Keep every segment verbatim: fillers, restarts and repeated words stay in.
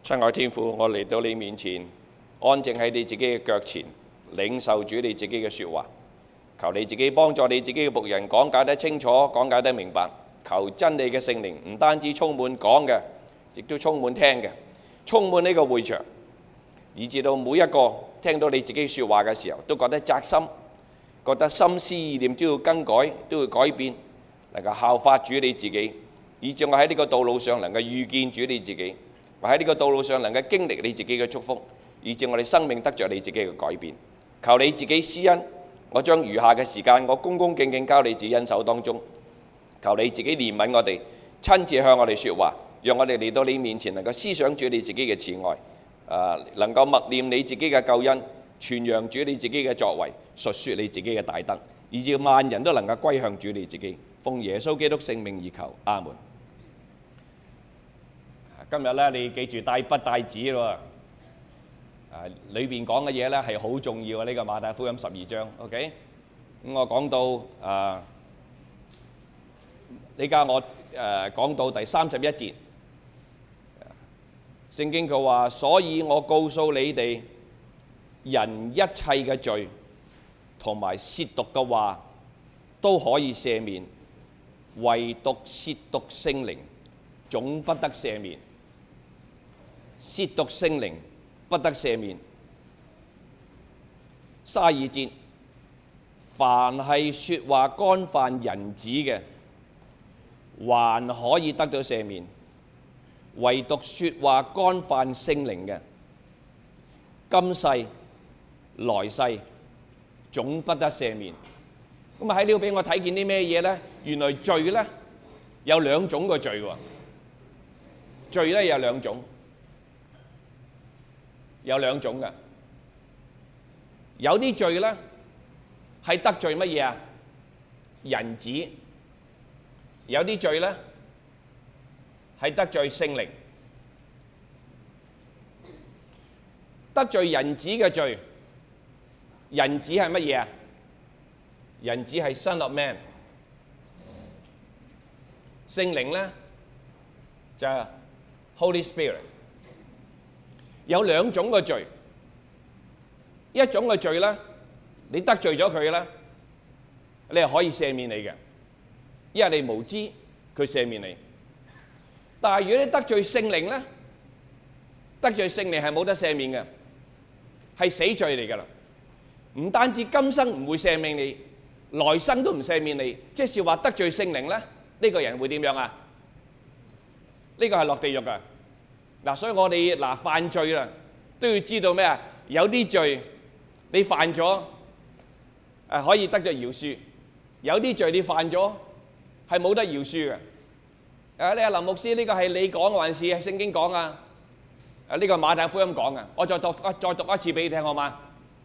親愛天父，我嚟到你面前，安靜喺你自己嘅腳前，領受主你自己嘅説話。求你自己幫助你自己嘅僕人講解得清楚，講解得明白。求真理嘅聖靈唔單止充滿講嘅，亦都充滿聽嘅，充滿呢個會場，以至到每一個聽到你自己説話嘅時候，都覺得扎心，覺得心思意念都要更改，都要改變，能夠效法主你自己，以至我喺呢個道路上能夠遇見主你自己，我喺呢個道路上能夠經歷你自己嘅祝福，以至我哋生命得着你自己嘅改變。求你自己施恩，我將餘下嘅時間，我恭恭敬敬交你自己恩手當中。求你自己憐憫我哋，親自向我哋説話，讓我哋嚟到你面前能夠思想主你自己嘅慈愛，呃、能夠默念你自己嘅救恩，傳揚主你自己嘅作為，述説你自己嘅大德，以至萬人都能夠歸向主你自己。奉耶穌基督聖名而求，阿門。今日咧，你記住帶筆帶紙咯。啊，裏邊講嘅嘢咧係好重要啊！呢個馬太福音十二章 ，OK？ 咁我講到啊，呢家我誒講到第三十一節，聖經佢話：所以我告訴你哋，人一切嘅罪同埋褻瀆嘅話都可以赦免，唯獨褻瀆聖靈總不得赦免。褻瀆聖靈不得赦免。卅二節，凡係説話干犯人子嘅，還可以得到赦免；唯獨説話干犯聖靈嘅，今世來世總不得赦免。咁啊喺呢度俾我睇見啲咩嘢呢？原來罪呢有兩種嘅罪喎，罪呢有兩種。有兩種嘅，有啲罪咧係得罪乜嘢啊？人子。有啲罪咧係得罪聖靈。得罪人子嘅罪，人子係乜嘢啊？人子係 Son of Man。聖靈咧就係 Holy Spirit。有兩種嘅罪，一種嘅罪咧，你得罪咗佢咧，你係可以赦免你嘅，因為你無知，佢赦免你。但係如果你得罪聖靈咧，得罪聖靈係冇得赦免嘅，係死罪嚟㗎啦。唔單止今生唔會赦免你，來生都唔赦免你。即係話得罪聖靈咧，呢個人會點樣啊？呢個係落地獄㗎。嗱，所以我哋嗱犯罪啦，都要知道咩啊？有啲罪你犯咗，誒可以得咗饒恕；有啲罪你犯咗係冇得饒恕嘅。誒，你阿林牧師呢個係你講還是係聖經講啊？誒，呢個馬太福音講啊。我再讀啊，再讀一次俾你聽好嗎？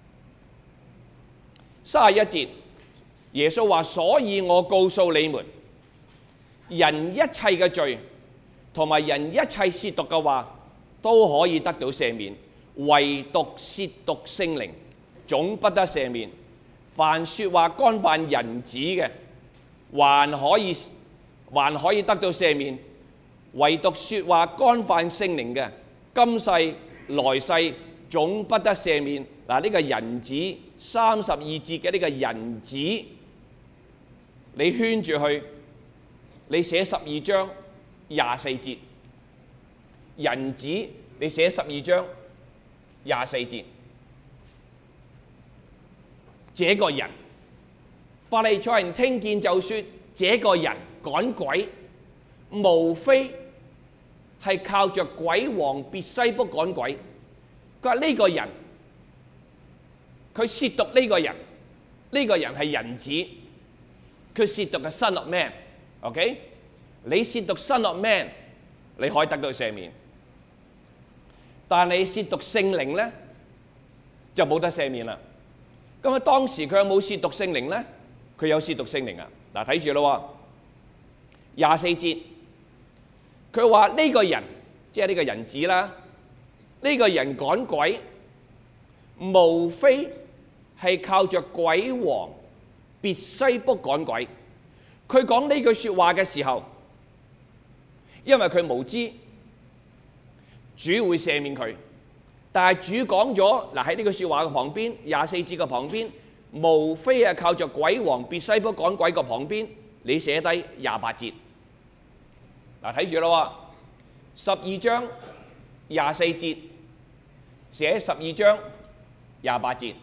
三十一節，耶穌話：所以我告訴你們，人一切嘅罪同埋人一切褻瀆嘅話都可以得到赦免，唯獨褻瀆聖靈總不得赦免。凡説話干犯人子嘅，還可以還可以得到赦免，唯獨説話干犯聖靈嘅，今世來世總不得赦免。嗱，呢個人子三十二節嘅呢個人子，你圈住佢，你寫十二章廿四節，人子你寫十二章廿四節，這個人，法利賽人聽見就說：這個人趕鬼，無非係靠着鬼王別西卜趕鬼。佢話呢個人，佢褻瀆呢個人，呢個人係人子，佢褻瀆嘅 Son of Man。OK？你褻瀆 Son of Man，你可以得到赦免，但你褻瀆聖靈咧就冇得赦免啦。咁啊，當時佢有冇褻瀆聖靈咧？佢有褻瀆聖靈啊！嗱，睇住咯，廿四節，佢話呢個人，即係呢個人子啦，呢個人趕鬼，無非係靠着鬼王別西卜趕鬼。佢講呢句説話嘅時候，因為佢無知， 主會赦免佢。但係主講咗嗱喺呢句説話嘅旁邊，廿四節嘅旁邊，無非係靠着鬼王別西卜趕鬼個旁邊，你寫低廿八節。嗱睇住咯，十二章廿四節寫十二章廿八節，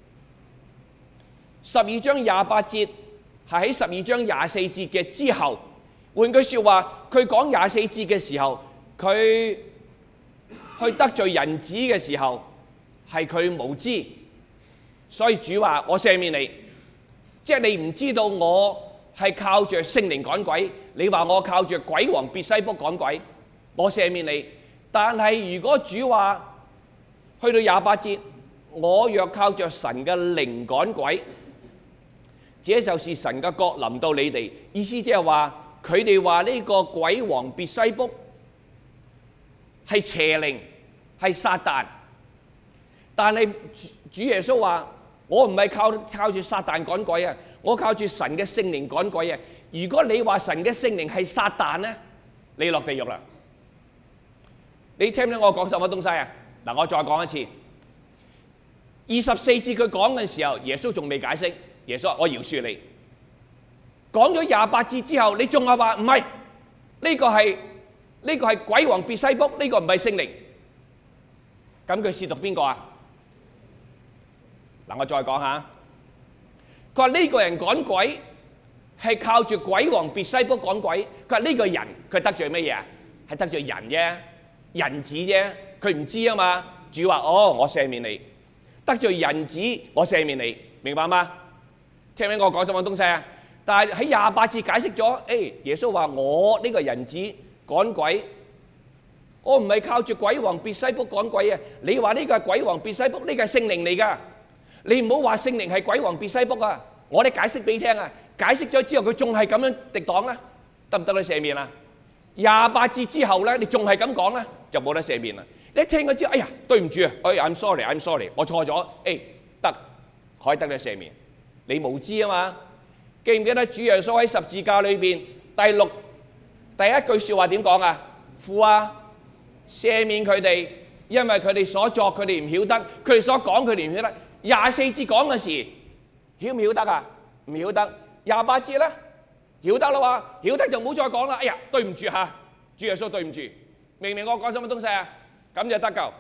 十二章廿八節係喺十二章廿四節嘅之後。換句説話，佢講廿四節嘅時候，佢去得罪人子嘅時候，係佢無知，所以主話我赦免你，即係你唔知道我係靠着聖靈趕鬼，你話我靠着鬼王別西卜趕鬼，我赦免你。但係如果主話去到廿八節，我若靠着神嘅靈趕鬼，這就是神嘅國臨到你哋。意思即係話佢哋話呢個鬼王別西卜係邪靈，係撒旦。但係主耶穌話：我唔係靠靠住撒旦趕鬼啊，我靠住神嘅聖靈趕鬼啊。如果你話神嘅聖靈係撒旦咧，你落地獄啦。你聽唔聽我講什麼東西啊？嗱，我再講一次。二十四節佢講嘅時候，耶穌仲未解釋。耶穌話：我饒恕你。講咗廿八節之後，你仲係話唔係？呢個係呢個係鬼王別西卜，呢個唔係聖靈。咁佢褻瀆邊個啊？嗱，我再講下。佢話呢個人趕鬼係靠住鬼王別西卜趕鬼。佢話呢個人佢得罪乜嘢啊？係得罪人啫，人子啫。佢唔知啊嘛。主話：哦，我赦免你。得罪人子，我赦免你，明白嗎？聽唔聽我講什麼東西啊？但係喺廿八節解釋咗，誒，耶穌話我呢個人子趕鬼，我唔係靠住鬼王別西卜趕鬼啊！你話呢個係鬼王別西卜，呢個係聖靈嚟㗎，你唔好話聖靈係鬼王別西卜啊！我哋解釋俾你聽啊，解釋咗之後佢仲係咁樣敵擋咧，得唔得你赦免啊？廿八節之後咧，你仲係咁講咧，就冇得赦免啦。你一聽咗之後，哎呀，對唔住啊，哎 ，I'm sorry，I'm sorry， 我錯咗，誒，得，可以得你赦免，你無知啊嘛。記唔記得主耶穌喺十字架裏邊第六第一句説話點講啊？父啊，赦免佢哋，因為佢哋所作佢哋唔曉得，佢哋所講佢哋唔曉得。廿四節講嘅時，曉唔曉得啊？唔曉得。廿八節咧，曉得啦喎，曉得就唔好再講啦。哎呀，對唔住嚇，主耶穌對唔住，明唔明我講什麼東西啊？咁就得救。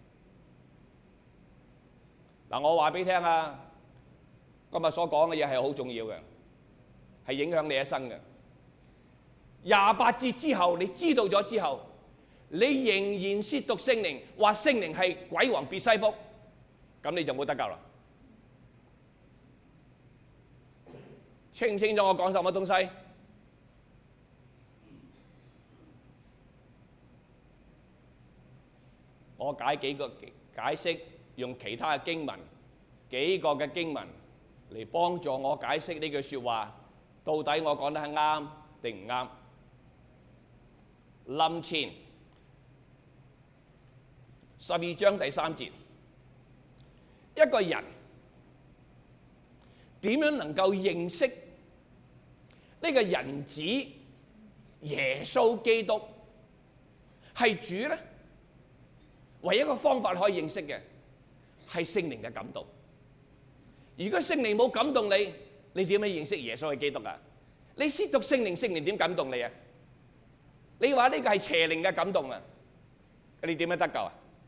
嗱，我話俾你聽啊，今日所講嘅嘢係好重要嘅。係影響你一生嘅。廿八節之後，你知道咗之後，你仍然褻瀆聖靈，話聖靈係鬼王別西卜，咁你就冇得救啦。清唔清楚我講什麼東西？我解幾個解釋，用其他嘅經文，幾個嘅經文嚟幫助我解釋呢句説話。到底我講得係啱定唔啱？林前十二章第三節，一個人點樣能夠認識呢個人子耶穌基督係主呢？唯一一個方法可以認識嘅係聖靈嘅感動。如果聖靈冇感動你，你點樣認識耶穌係基督啊？你褻瀆聖靈，聖靈點感動你啊？你話呢個係邪靈嘅感動啊？你點樣得救啊？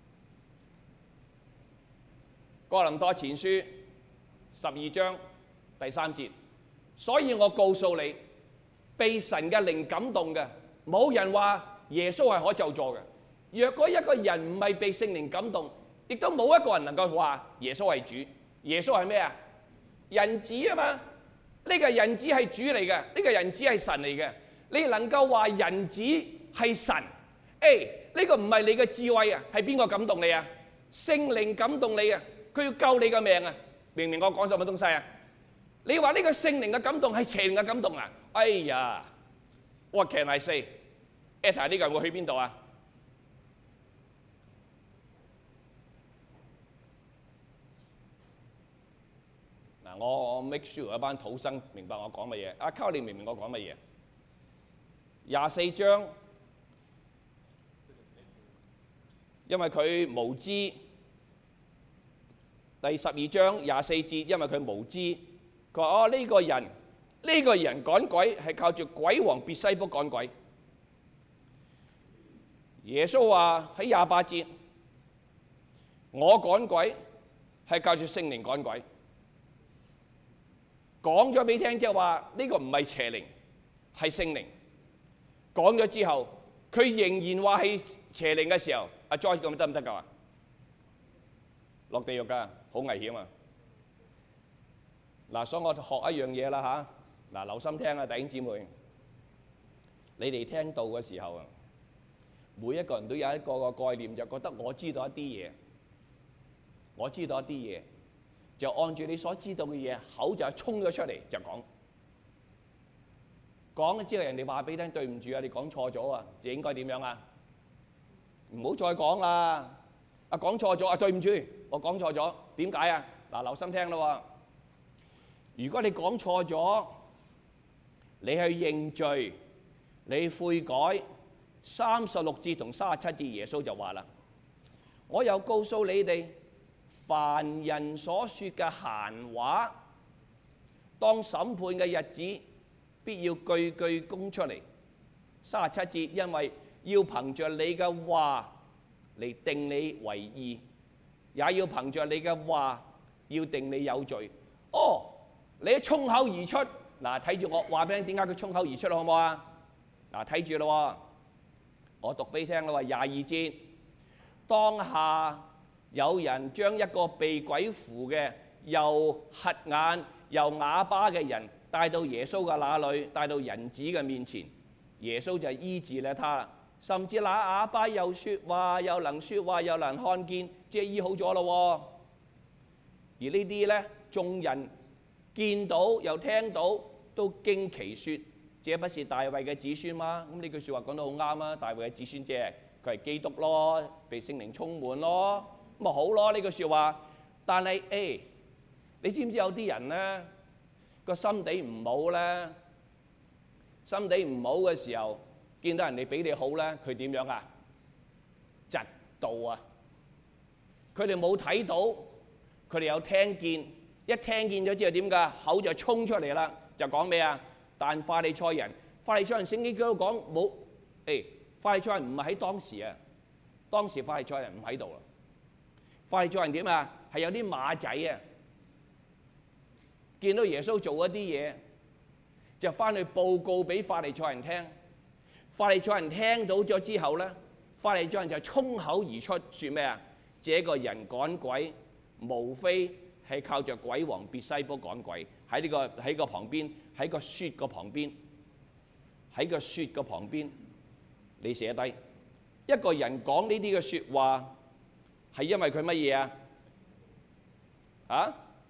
哥林多前書十二章第三節，所以我告訴你，被神嘅靈感動嘅，冇人話耶穌係可咒詛嘅。若果一個人唔係被聖靈感動，亦都冇一個人能夠話耶穌係主。耶穌係咩啊？人子啊嘛。呢個人子係主嚟嘅，呢個人子係神嚟嘅。你能夠話人子係神？誒，呢個唔係你嘅智慧啊，係邊個感動你啊？聖靈感動你啊，佢要救你嘅命啊！明唔明我講什麼東西啊？你話呢個聖靈嘅感動係邪靈嘅感動啊？哎呀 ，What can I say？Etta 呢個人會去邊度啊？我我 make sure 一班土生明白我講乜嘢。阿溝你明唔明我講乜嘢？廿四章因為佢無知。第十二章廿四節，因為佢無知，佢話哦呢個人呢個人趕鬼係靠住鬼王別西卜趕鬼。耶穌話喺廿八節，我趕鬼係靠住聖靈趕鬼。講咗俾你聽，即係話呢個唔係邪靈，係聖靈。講咗之後，佢仍然話係邪靈嘅時候，阿 Joy 咁得唔得㗎？落地獄㗎，好危險啊！嗱，所以我學一樣嘢啦嚇，嗱，留心聽啊，弟兄姊妹，你哋聽道嘅時候啊，每一個人都有一個個概念，就覺得我知道一啲嘢，我知道一啲嘢，就按住你所知道嘅嘢，口就衝咗出嚟就講。講咗之後，人哋話俾你聽，對唔住啊，你講錯咗啊，就應該點樣啊？唔好再講啦！啊，講錯咗啊，對唔住，我講錯咗，點解啊？嗱，留心聽咯喎。如果你講錯咗，你去認罪，你悔改，三十六節同三十七節，耶穌就話啦：我又告訴你哋，凡人所說嘅閒話，當審判嘅日子，必要句句供出嚟。三十七節，因為要憑着你嘅話嚟定你為義，也要憑着你嘅話要定你有罪。哦，你一衝口而出，嗱，睇住我話俾你點解佢衝口而出好唔好啊？嗱，睇住咯，我讀俾你聽啦，廿二節，當下有人將一個被鬼附嘅又瞎眼又啞巴嘅人帶到耶穌嘅那裏，帶到人子嘅面前，耶穌就醫治了他。甚至那啞巴又説話，又能説話，又能看見，即係醫好咗咯。而呢啲呢，眾人見到又聽到，都驚奇説：這不是大衛嘅子孫嗎？咁呢句説話講得好啱啊！大衛嘅子孫即係佢係基督咯，被聖靈充滿咯，咁咪好咯呢句説話。但係誒，你知唔知有啲人呢個心地唔好呢？心地唔好嘅時候，見到人哋比你好咧，佢點樣啊？嫉妒啊！佢哋冇睇到，佢哋有聽見，一聽見咗之後點㗎？口就衝出嚟啦，就講咩啊？但法利賽人，法利賽人聖經都講冇，誒，法利賽人唔係喺當時啊，當時法利賽人唔喺度啦。法利賽人點啊？係有啲馬仔啊，見到耶穌做一啲嘢，就翻去報告俾法利賽人聽。法利賽人聽到咗之後咧，法利賽人就衝口而出，説咩啊？這個人趕鬼，無非係靠着鬼王別西卜趕鬼。喺呢個喺個旁邊，喺個雪個旁邊，喺個雪個旁邊，你寫低一個人講呢啲嘅説話，係因為佢乜嘢啊？啊？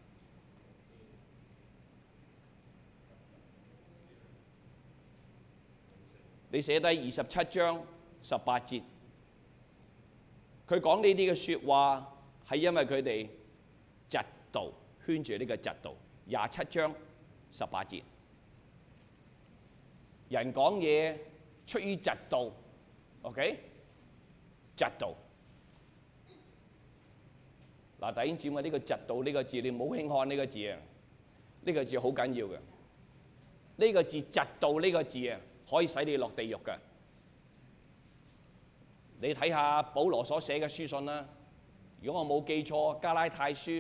你寫低二十七章十八節，佢講呢啲嘅説話係因為佢哋嫉妒，圈住呢個嫉妒。廿七章十八節，人講嘢出於嫉妒 ，OK？ 嫉妒。嗱，弟兄姊妹，呢個嫉妒呢個字，你唔好輕看呢個字啊！呢個字好緊要嘅。呢個字嫉妒呢個字啊，可以使你落地獄嘅。你睇下保羅所寫嘅書信啦。如果我冇記錯，加拉太書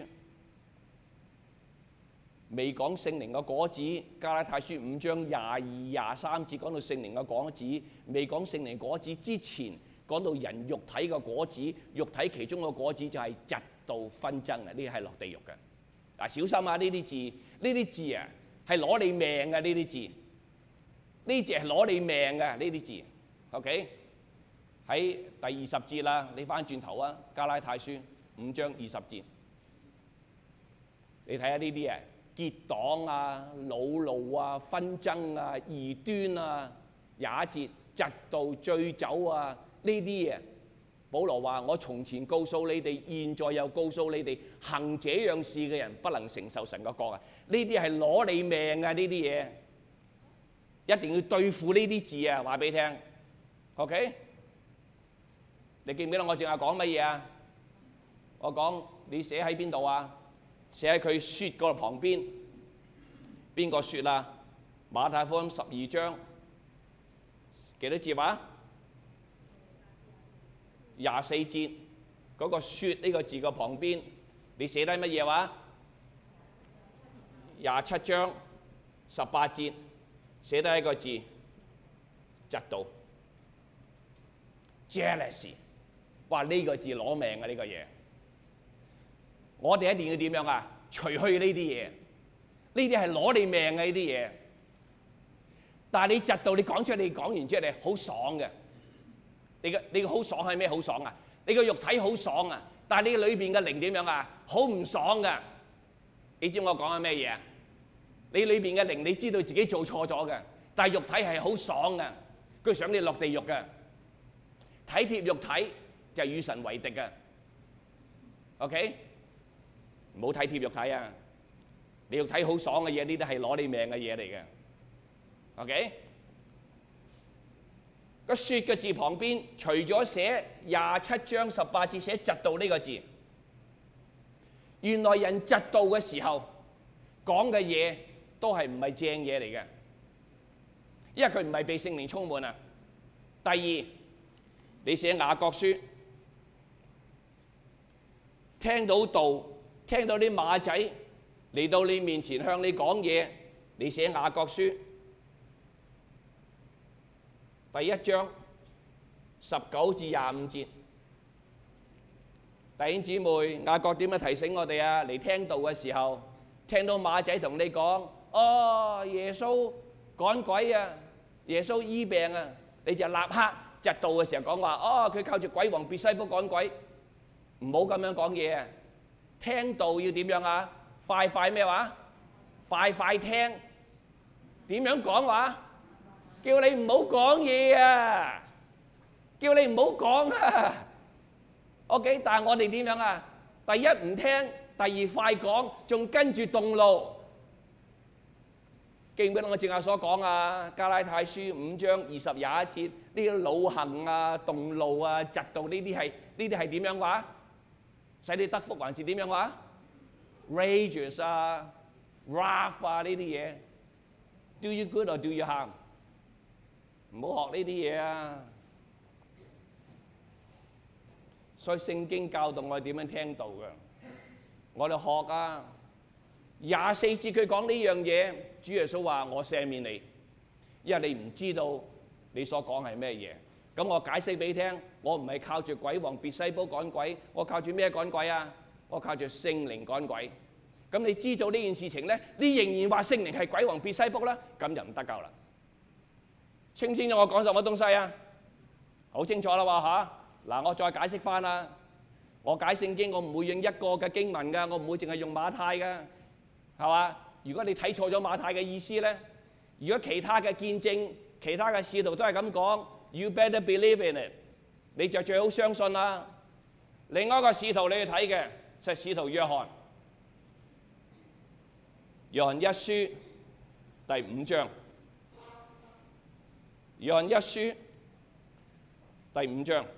未講聖靈嘅果子，加拉太書五章廿二、廿三節講到聖靈嘅果子，未講聖靈果子之前，講到人肉體嘅果子，肉體其中嘅果子就係嫉妒紛爭啊！呢啲係落地獄嘅。嗱，小心啊！呢啲字，呢啲字啊，係攞你命嘅呢啲字。呢字係攞你命嘅呢啲字 ，OK？ 喺第二十節啦，你翻轉頭啊，加拉太書五章二十節，你睇下呢啲啊，結黨啊、惱怒啊、紛爭啊、異端啊，廿一節嫉妒、醉酒啊，呢啲嘢，保羅話：我從前告訴你哋，現在又告訴你哋，行這樣事嘅人不能承受神嘅國啊！呢啲係攞你命啊！呢啲嘢。一定要對付呢啲字啊！話俾你聽 ，OK？ 你記唔記得我正話講乜嘢啊？我講你寫喺邊度啊？寫喺佢說嗰個旁邊。邊個說啊？馬太福音十二章幾多節話？廿四節嗰個說呢個字嘅旁邊，你寫低乜嘢話？廿七章十八節寫低一個字，嫉妒 jealousy。哇！呢個字攞命啊！呢個嘢，我哋一定要點樣啊？除去呢啲嘢，呢啲係攞你命嘅呢啲嘢。但係你嫉妒，你講出嚟，你講完之後你好爽嘅。你嘅你嘅好爽係咩好爽啊？你個肉體好爽啊，但係你裏邊嘅靈點樣啊？好唔爽㗎。你知我講緊咩嘢啊？你裏邊嘅靈，你知道自己做錯咗嘅，但係肉體係好爽嘅，佢想你落地獄嘅。體貼肉體就係與神為敵嘅。OK， 唔好體貼肉體啊！你肉體好爽嘅嘢，呢啲係攞你命嘅嘢嚟嘅。OK， 個說嘅字旁邊，除咗寫廿七章十八節寫嫉妒呢個字，原來人嫉妒嘅時候講嘅嘢都係唔係正嘢嚟嘅，因為佢唔係被聖靈充滿啊。第二，你寫雅各書，聽到道，聽到啲馬仔嚟到你面前向你講嘢，你寫雅各書第一章十九至廿五節。弟兄姊妹，雅各點樣提醒我哋啊？嚟聽道嘅時候，聽到馬仔同你講：哦，耶穌趕鬼啊，耶穌醫病啊，你就立刻嫉妒嘅時候講話：哦，佢靠住鬼王別西卜趕鬼。唔好咁樣講嘢啊！聽道要點樣啊？快快咩話？快快聽。點樣講話？叫你唔好講嘢啊！叫你唔好講啊！OK， 但係我哋點樣啊？第一唔聽，第二快講，仲跟住動怒。記唔記得我正話所講啊？加拉太書五章二十廿一節，呢啲惱恨啊、動怒啊、嫉妒呢啲係呢啲係點樣話？使你得福還是點樣話 ？Rages 啊、wrath 啊呢啲嘢 ，do you good or do you harm？ 唔好學呢啲嘢啊！所以聖經教導我哋點樣聽道嘅，我哋學啊。廿四節佢講呢樣嘢，主耶穌話：我赦免你，因為你唔知道你所講係咩嘢。咁我解釋俾你聽，我唔係靠住鬼王別西卜趕鬼，我靠住咩趕鬼啊？我靠住聖靈趕鬼。咁你知道呢件事情咧，你仍然話聖靈係鬼王別西卜啦，咁就唔得救啦。清唔清楚我講什麼東西啊？好清楚啦喎嚇！嗱，我再解釋翻啦。我解聖經，我唔會用一個嘅經文㗎，我唔會淨係用馬太㗎，係嘛？如果你睇錯咗馬太嘅意思咧，如果其他嘅見證、其他嘅使徒都係咁講。You better believe in it， 你就最好相信啦。另外一個使徒你去睇嘅就係使徒約翰，約翰一書第五章，約翰一書第五章，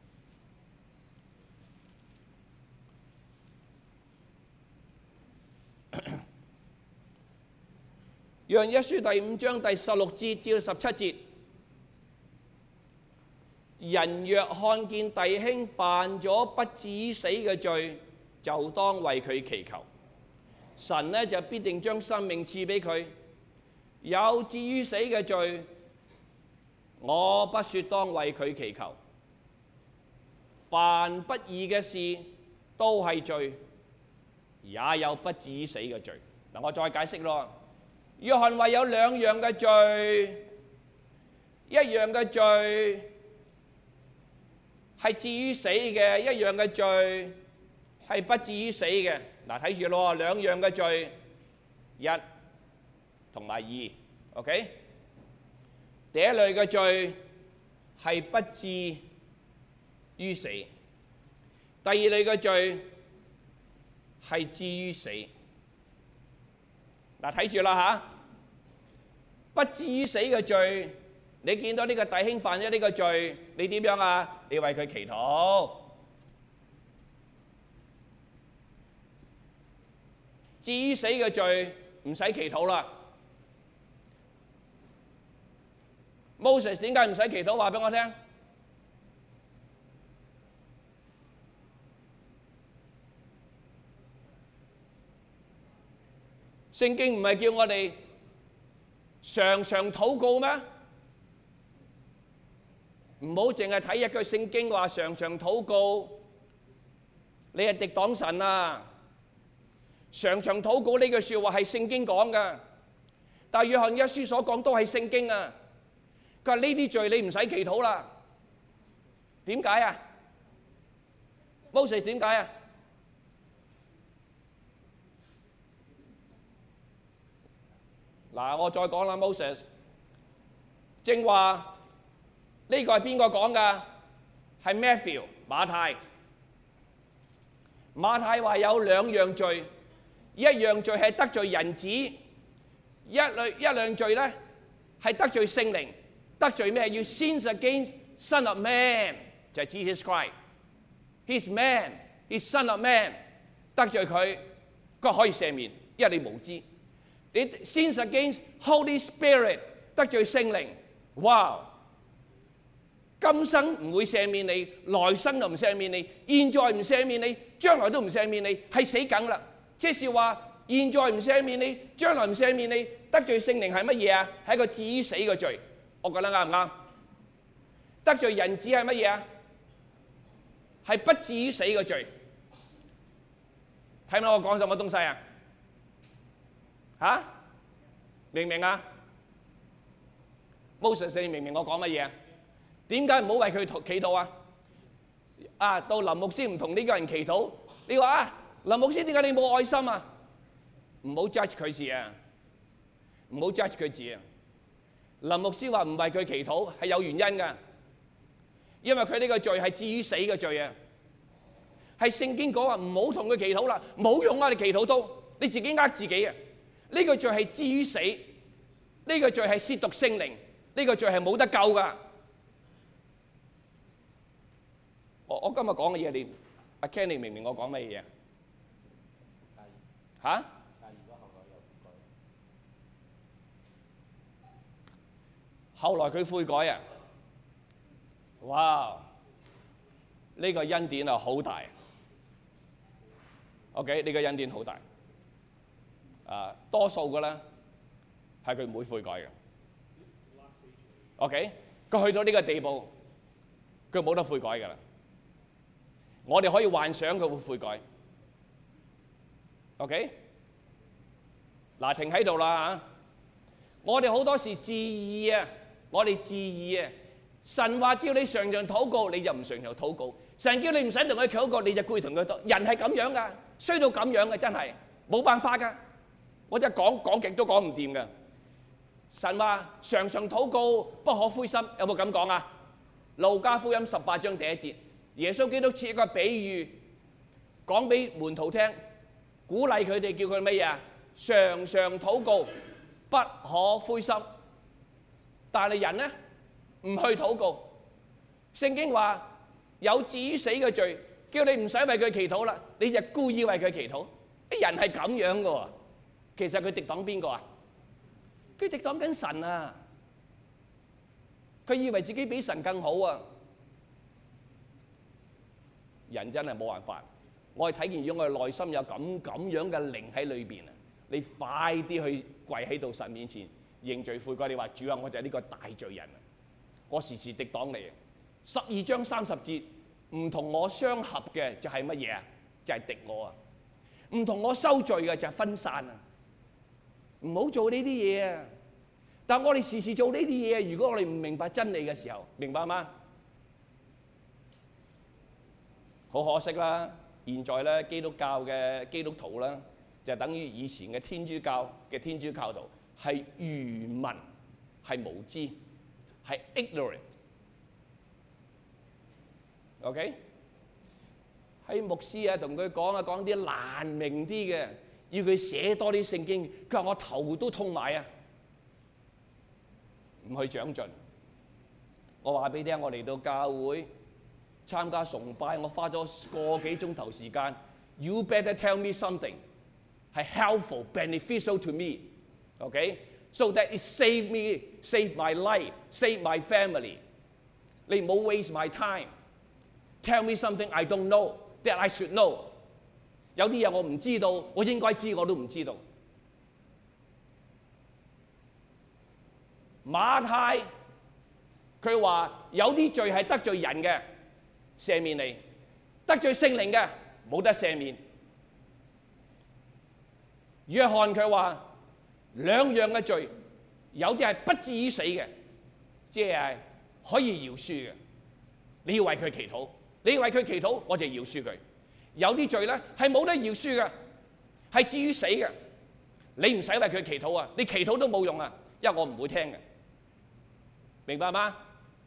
約翰一書第五章第十六節至到十七節。人若看見弟兄犯咗不至於死嘅罪，就當為佢祈求，神呢就必定將生命賜俾佢。有至於死嘅罪，我不說當為佢祈求。凡不義嘅事都係罪，也有不至於死嘅罪。嗱，我再解釋咯。約翰話有兩樣嘅罪，一樣嘅罪係至於死嘅，一樣嘅罪係不至於死嘅。嗱，睇住咯，兩樣嘅罪，一同埋二 ，OK？ 第一類嘅罪係不至於死，第二類嘅罪係至於死。嗱，睇住啦嚇，不至於死嘅罪。你見到呢個弟兄犯咗呢個罪，你點樣啊？ 你為佢祈禱。至於死嘅罪唔使祈禱啦。Moses 點解唔使祈禱？話俾我聽。聖經唔係叫我哋常常禱告咩？唔好淨係睇一句聖經話常常禱告，你係敵擋神啊！常常禱告呢句説話係聖經講㗎，但係約翰一書所講都係聖經啊。佢話呢啲罪你唔使祈禱啦。點解啊？Moses 點解啊？嗱，我再講啦 ，Moses， 正話呢個係邊個講㗎？係 Matthew 馬太。馬太話有兩樣罪，一樣罪係得罪人子，一類一樣罪咧係得罪聖靈。得罪咩？要 sins against Son of Man， 就係 Jesus Christ。He's man，He's Son of Man。得罪佢，佢可以赦免，因為你無知。你 sins against Holy Spirit， 得罪聖靈，哇！今生唔會赦免你，來生就唔赦免你，現在唔赦免你，將來都唔赦免你，係死梗啦！即是話，現在唔赦免你，將來唔赦免你，得罪聖靈係乜嘢啊？係一個至於死嘅罪。我覺得啱唔啱？得罪人子係乜嘢啊？係不至於死嘅罪。睇唔到我講什麼東西啊？嚇？明唔明啊 ？Moses， 你明唔明我講乜嘢啊？點解唔好為佢祈禱啊？啊，到林牧師唔同呢個人祈禱，你話啊，林牧師點解你冇愛心啊？唔好 judge 佢字啊！唔好 judge 佢字啊！林牧師話唔為佢祈禱係有原因㗎，因為佢呢個罪係至於死嘅罪啊！係聖經講話唔好同佢祈禱啦，冇用啊！你祈禱都你自己呃自己啊！呢個罪係至於死，呢個罪係褻瀆聖靈，呢個罪係冇得救㗎。我我今日講嘅嘢，你阿 Ken，你明唔明我講乜嘢啊？嚇？後來佢悔改啊！哇！呢個恩典啊好大。OK， 呢個恩典好大。啊，多數嘅咧係佢唔會悔改嘅。OK， 佢去到呢個地步，佢冇得悔改㗎啦。我哋可以幻想佢會悔改。OK， 嗱，停喺度啦嚇！我哋好多時自義啊！我哋自義啊！神話叫你常常禱告，你就唔常常禱告；神叫你唔使同佢禱告，你就故意同佢禱。人係咁樣噶，衰到咁樣嘅，真係冇辦法噶。我真係講講極都講唔掂噶。神話常常禱告，不可灰心，有冇咁講啊？路加福音十八章第一節，耶穌基督設一個比喻，講俾門徒聽，鼓勵佢哋，叫佢乜嘢啊？常常禱告，不可灰心。但係人呢唔去禱告，聖經話有至於死嘅罪，叫你唔使為佢祈禱啦，你就故意為佢祈禱。啲人係咁樣嘅喎，其實佢敵擋邊個啊？佢敵擋緊神啊！佢以為自己比神更好啊！人真係冇辦法。我係睇見咗我哋內心有咁咁樣嘅靈喺裏邊啊！你快啲去跪喺度神面前認罪悔改，你話主啊，我就係呢個大罪人啊！我時時敵擋你啊！十二章三十節，唔同我相合嘅就係乜嘢啊？就係敵我啊！唔同我收罪嘅就係分散啊！唔好做呢啲嘢啊！但我哋時時做呢啲嘢，如果我哋唔明白真理嘅時候，明白嗎？好可惜啦！現在咧基督教嘅基督徒啦，就等於以前嘅天主教嘅天主教徒，係愚民，係無知，係 ignorant。OK？ 喺牧師啊，同佢講啊，講啲難明啲嘅，要佢寫多啲聖經。佢話我頭都痛埋啊，唔去長進。我話俾你聽，我嚟到教會參加崇拜，我花咗個幾鐘頭時間。You better tell me something 係 helpful, beneficial to me, okay? So that it save me, save my life, save my family. 你唔好 waste my time. Tell me something I don't know that I should know. 有啲嘢我唔知道，我應該知我都唔知道。馬太佢話有啲罪係得罪人嘅，赦免你；得罪聖靈嘅冇得赦免。約翰佢話兩樣嘅罪，有啲係不至於死嘅，即係可以饒恕嘅。你要為佢祈禱，你要為佢祈禱，我就饒恕佢。有啲罪咧係冇得饒恕嘅，係至於死嘅。你唔使為佢祈禱啊，你祈禱都冇用啊，因為我唔會聽嘅。明白嗎？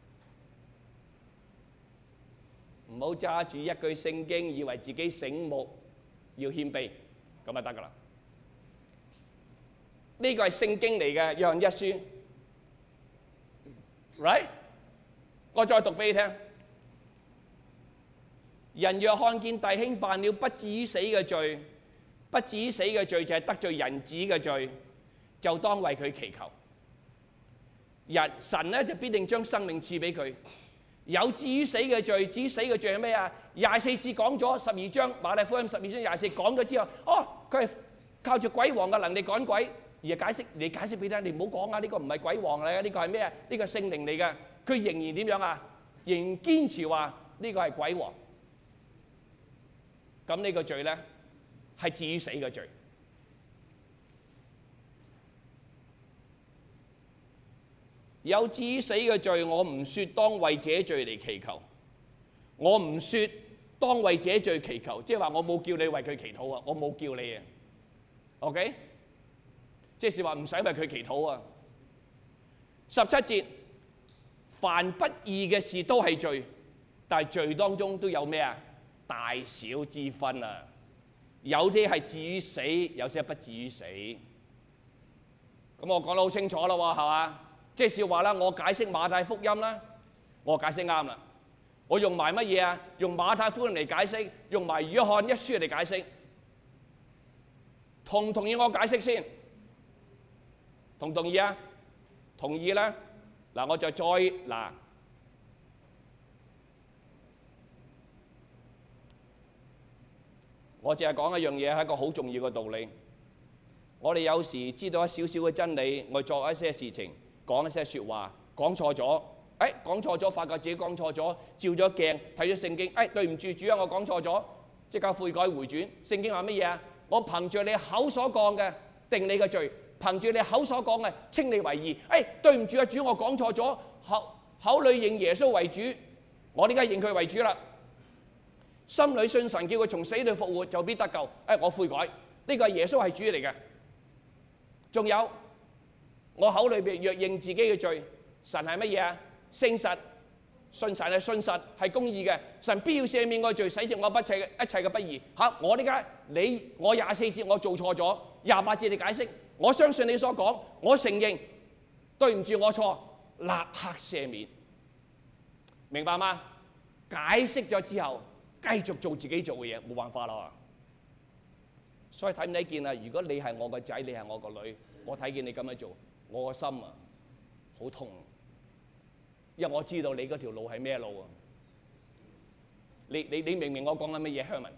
唔好揸住一句聖經，以為自己醒目，要謙卑，咁就得噶啦。呢個係聖經嚟嘅，約翰一書 ，right？ 我再讀俾你聽。人若看見弟兄犯了不至於死嘅罪，不至於死嘅罪就係得罪人子嘅罪，就當為佢祈求。人神咧就必定將生命賜俾佢。有至於死嘅罪，至於死嘅罪係咩啊？廿四節講咗，十二章馬太福音十二章廿四講咗之後，哦，佢係靠住鬼王嘅能力趕鬼，而解釋你解釋俾佢聽，你唔好講啊！呢個唔係鬼王嚟嘅，呢個係咩啊？呢個係聖靈嚟嘅。佢仍然點樣啊？仍然堅持話呢個係鬼王。咁呢個罪咧係至於死嘅罪。有至於死嘅罪，我唔說當為這罪嚟祈求，我唔說當為這罪祈求，即係話我冇叫你為佢祈禱啊，我冇叫你啊 ，OK？ 即係話唔使為佢祈禱啊。十七節，凡不義嘅事都係罪，但係罪當中都有咩啊？大小之分啊，有啲係至於死，有些係不至於死。咁我講得好清楚啦喎，係嘛？即係話啦，我解釋馬太福音啦，我解釋啱啦。我用埋乜嘢啊？用馬太福音嚟解釋，用埋約翰一書嚟解釋。同唔同意我解釋先？同唔同意啊？同意啦。嗱，我就再嗱，我淨係講一樣嘢，係一個好重要嘅道理。我哋有時知道一少少嘅真理，我作一些事情。講一些説話，講錯咗，誒講錯咗，發覺自己講錯咗，照咗鏡睇咗聖經，誒對唔住主啊，我講錯咗，即刻悔改回轉。聖經話乜嘢啊？我憑住你口所講嘅定你嘅罪，憑住你口所講嘅稱你為義。誒對唔住啊，主，我講錯咗，口口裏認耶穌為主，我點解認佢為主啦？心裏信神，叫佢從死裏復活，就必得救。誒我悔改，呢個係耶穌係主嚟嘅。仲有。我口裏邊若認自己嘅罪，神係乜嘢啊？誠實，信神係信實，係公義嘅。神必要赦免我罪，洗淨我不切一切嘅不義。嚇，我點解你我廿四節我做錯咗，廿八節你解釋，我相信你所講，我承認對唔住我錯，立刻赦免，明白嗎？解釋咗之後，繼續做自己做嘅嘢，冇辦法啦。所以睇唔睇見啊？如果你係我個仔，你係我個女，我睇見你咁樣做。我個心啊，好痛，因為我知道你嗰條路係咩路啊！你你你明唔明我講緊乜嘢，Herman？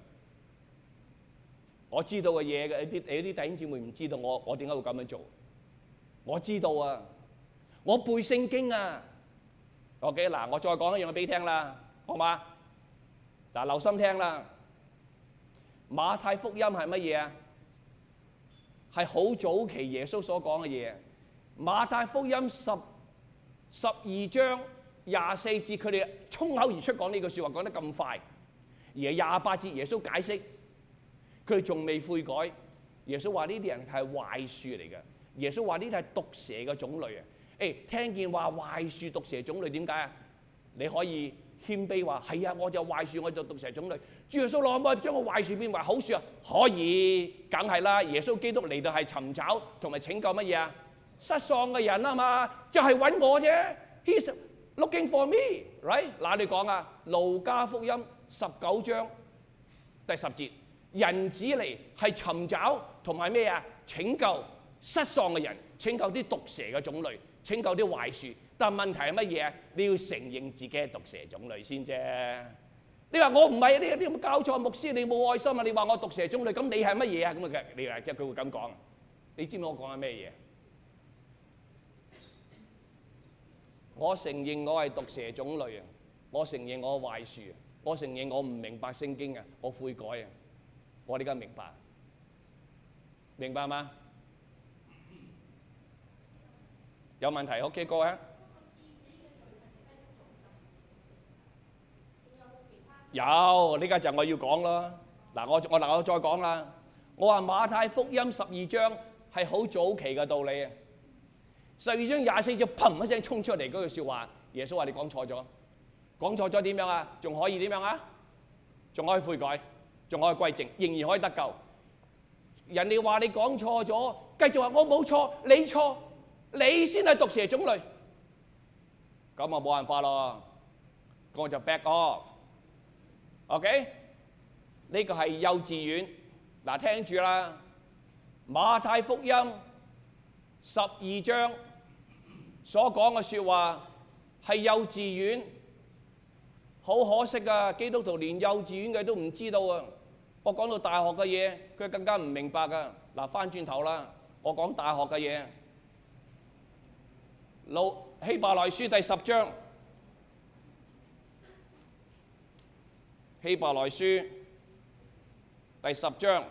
我知道嘅嘢嘅，有啲有啲弟兄姊妹唔知道我我點解會咁樣做。我知道啊，我背聖經啊。OK， 嗱，我再講一樣嘢俾你聽啦，好嗎？嗱，留心聽啦。馬太福音係乜嘢啊？係好早期耶穌所講嘅嘢。馬太福音十十二章廿四節，佢哋衝口而出講呢句説話，講得咁快。而係廿八節耶穌解釋，佢哋仲未悔改。耶穌話呢啲人係壞樹嚟嘅。耶穌話呢啲係毒蛇嘅種類啊！誒，聽見話壞樹毒蛇種類點解啊？你可以謙卑話係啊，我就壞樹，我就毒蛇種類。主耶穌可唔可以將個壞樹變為好樹啊？可以，梗係啦。耶穌基督嚟到係尋找同埋拯救乜嘢啊？失喪嘅人啊嘛，就係揾我啫。He's looking for me，right？ 嗱，你講啊，路加福音十九章第十節，人子嚟係尋找同埋咩啊？拯救失喪嘅人，拯救啲毒蛇嘅種類，拯救啲壞樹。但問題係乜嘢啊？你要承認自己係毒蛇種類先啫。你話我唔係，你你有冇教錯牧師？你冇愛心啊！你話我毒蛇種類，咁你係乜嘢啊？咁啊，你話即係佢會咁講。你知唔知我講緊咩嘢？我承認我係毒蛇種類啊！我承認我壞樹啊！我承認我唔明白聖經啊！我悔改啊！我而家明白，明白嗎？有問題 ？OK， 哥啊！有，呢家就我要講啦。嗱，我我嗱我再講啦。我話馬太福音十二章係好早期嘅道理啊。十二章廿四節，砰一聲衝出嚟嗰句説話，耶穌話你講錯咗，講錯咗點樣啊？仲可以點樣啊？仲可以悔改，仲可以歸正，仍然可以得救。人哋話你講錯咗，繼續話我冇錯，你錯，你先係毒蛇種類。咁啊冇辦法咯，我就 back off。OK， 呢個係幼稚園。嗱，聽住啦，馬太福音十二章所講嘅説話係幼稚園，好可惜啊！基督徒連幼稚園嘅都唔知道啊！我講到大學嘅嘢，佢更加唔明白啊！嗱，翻轉頭啦，我講大學嘅嘢，路希伯來書第十章，希伯來書第十章，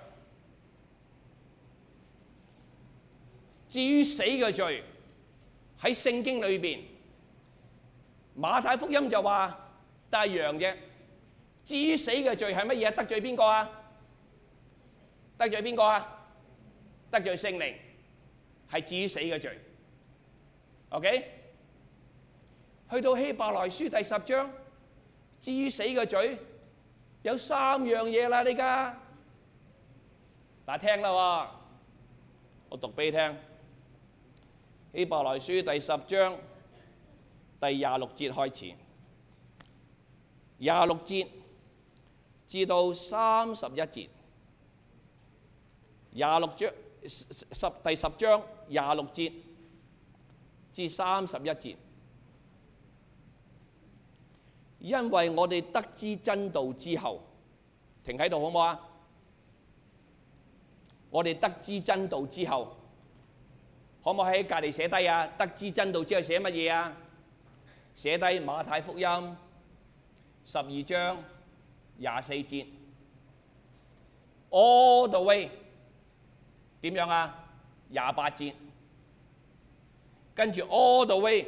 至於死嘅罪喺聖經裏邊，馬太福音就話得一樣啫。至於死嘅罪係乜嘢？得罪邊個啊？得罪邊個啊？得罪聖靈，係至於死嘅罪。OK， 去到希伯來書第十章，至於死嘅罪有三樣嘢啦，呢家嗱聽啦喎，我讀俾你聽。希伯來書第十章第廿六節開始，廿六節至到三十一節，廿六章十第十章廿六節至三十一節，因為我哋得知真道之後，停喺度好唔好啊？我哋得知真道之後，可唔可以喺隔離寫低啊？得知真道之後寫乜嘢啊？寫低馬太福音十二章廿四節 ，all the way 點樣啊？廿八節，跟住 all the way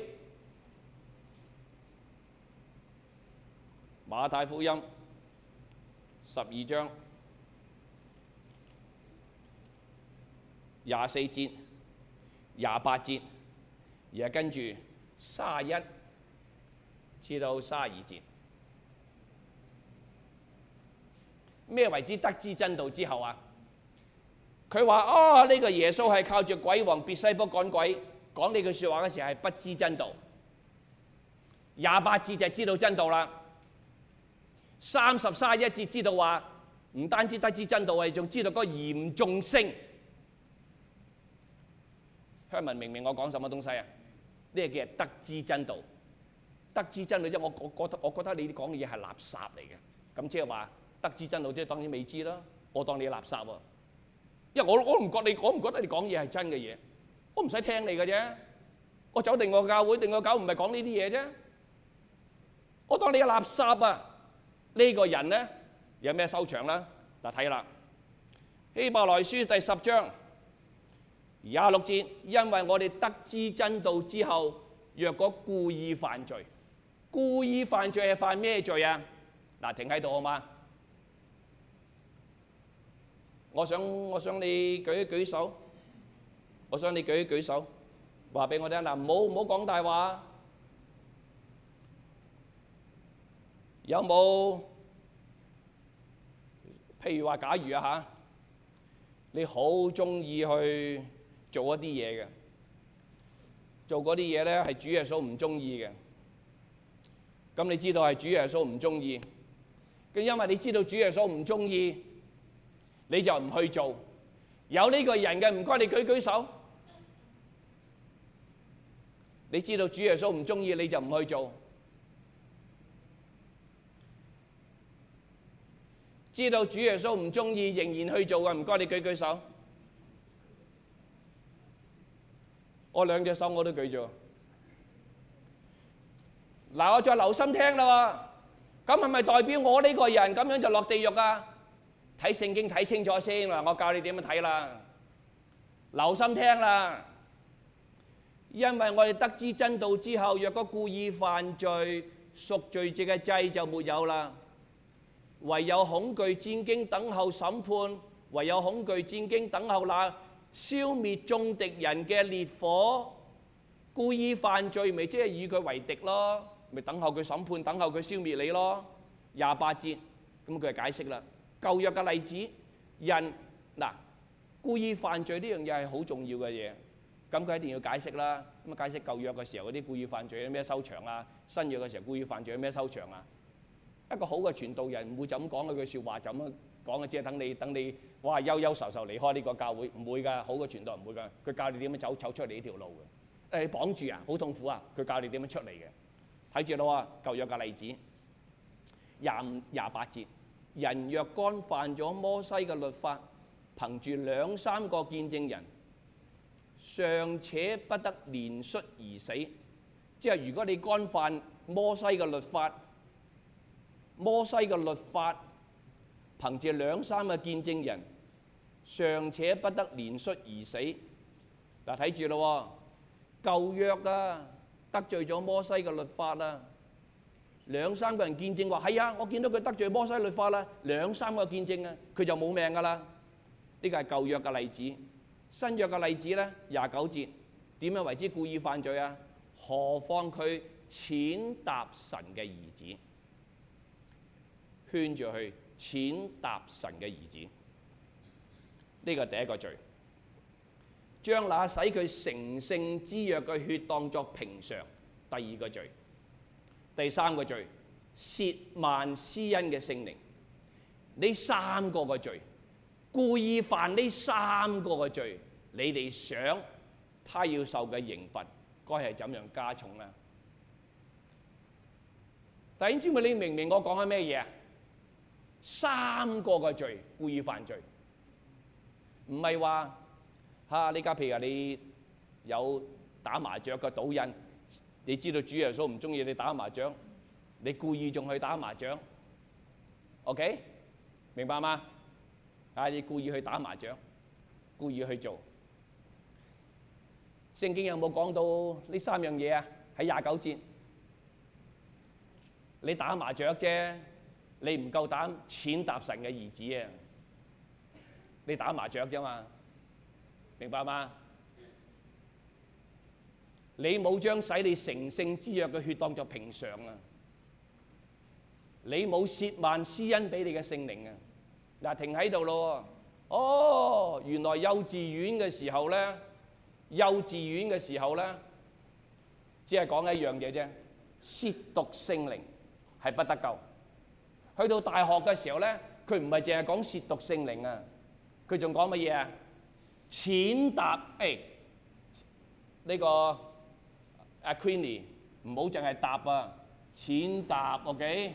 馬太福音十二章廿四節、廿八節，而係跟住三十一至到三十二節。咩為之得知真道之後啊？佢話啊，呢個耶穌係靠住鬼王別西卜趕鬼，講呢句説話嗰時係不知真道。廿八節就知道真道啦。三十三十一節知道話，唔單止得知真道，係仲知道嗰個嚴重性。香文明唔明我講什麼東西啊？呢個叫得知真道。得知真道啫，我我覺得我覺得你講嘅嘢係垃圾嚟嘅。咁即係話得知真道，即係當然未知啦。我當你垃圾喎，因為我我唔覺你，我唔覺得你講嘢係真嘅嘢。我唔使聽你嘅啫。我走另外個教會，另外個教會唔係講呢啲嘢啫。我當你係垃圾啊！呢個人咧有咩收場啦？嗱，睇啦，希伯來書第十章廿六節，因為我哋得知真道之後，若果故意犯罪，故意犯罪係犯咩罪啊？嗱，停喺度好嗎？我想我想你舉一舉手，我想你舉一舉手，話俾我聽嗱，唔好唔好講大話。有冇？譬如話，假如啊嚇，你好中意去做一啲嘢嘅，做嗰啲嘢咧係主耶穌唔中意嘅， 咁你知道係主耶穌唔中意，咁因為你知道主耶穌唔中意，你就唔去做。有呢個人嘅，唔該你舉舉手。你知道主耶穌唔中意，你就唔去做。知道主耶穌唔中意，仍然去做嘅，唔該你舉舉手。我兩隻手我都舉咗。嗱，我再留心聽啦喎，咁係咪代表我呢個人咁樣就落地獄啊？睇聖經睇清楚先啦，我教你點樣睇啦。留心聽啦，因為我哋得知真道之後，若果故意犯罪，贖罪祭嘅祭就沒有啦。唯有恐懼戰兢等候審判，唯有恐懼戰兢等候那消滅眾敵人嘅烈火。故意犯罪咪即係與佢為敵咯，咪等候佢審判，等候佢消滅你咯。廿八節咁佢就解釋啦，舊約嘅例子，人嗱故意犯罪呢樣嘢係好重要嘅嘢，咁佢一定要解釋啦。咁啊解釋舊約嘅時候嗰啲故意犯罪有咩收場啊？新約嘅時候故意犯罪有咩收場啊？一個好嘅傳道人唔會就咁講嗰句説話，就咁講嘅，即係等你等你哇憂憂愁愁離開呢個教會，唔會㗎。好嘅傳道人唔會㗎，佢教你點樣走走出嚟呢條路嘅。誒綁住啊，好痛苦啊，佢教你點樣出嚟嘅。睇住咯喎，舊約嘅例子，廿五廿八節，人若干犯咗摩西嘅律法，憑住兩三個見證人，尚且不得連率而死。即係如果你干犯摩西嘅律法，摩西嘅律法憑住兩三個見證人，尚且不得連率而死。嗱，睇住咯喎，舊約啊得罪咗摩西嘅律法啦，兩三個人見證話係啊，我見到佢得罪摩西律法啦，兩三個見證啊，佢就冇命噶啦。呢個係舊約嘅例子。新約嘅例子咧，廿九節點樣為之故意犯罪啊？何況佢踐踏神嘅兒子，圈住去踐踏神嘅兒子，呢個第一個罪。將那使佢成聖之約嘅血當作平常，第二個罪。第三個罪，褻慢施恩嘅聖靈。呢三個嘅罪，故意犯呢三個嘅罪，你哋想他要受嘅刑罰該係怎樣加重呢？弟兄姊妹，你明唔明我講緊咩嘢啊？三個嘅罪，故意犯罪，唔係話嚇你家譬如你有打麻雀嘅賭癮，你知道主耶穌唔中意你打麻雀，你故意仲去打麻雀 ，OK？ 明白嗎？啊，你故意去打麻雀，故意去做。聖經有冇講到呢三樣嘢啊？喺廿九節，你打麻雀啫，你唔夠膽踐踏神嘅兒子啊！你打麻雀啫嘛，明白嗎？你冇將使你成聖之約嘅血當作平常啊！你冇褻慢施恩俾你嘅聖靈啊！嗱，停喺度咯。哦，原來幼稚園嘅時候咧，幼稚園嘅時候咧，只係講一樣嘢啫，褻瀆聖靈係不得救。去到大學嘅時候咧，佢唔係淨係講褻瀆聖靈啊，佢仲講乜嘢啊？踐踏誒呢個阿 Queenie 唔好淨係踏啊，踐踏 OK，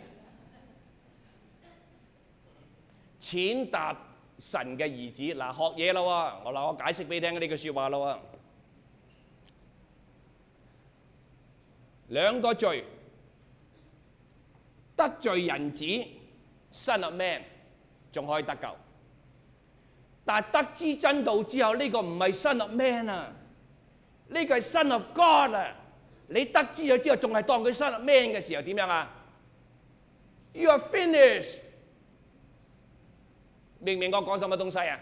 踐踏神嘅兒子。嗱，學嘢啦喎，我嗱我解釋俾你聽呢句説話啦喎，兩個罪。得罪人子 Son of Man 仲可以得救，但係得知真道之後，呢個唔係 Son of Man 啊，呢個係 Son of God 啊！你得知咗之後，仲係當佢 Son of Man 嘅時候，點樣啊 ？You are finished。明唔明我講什麼東西啊？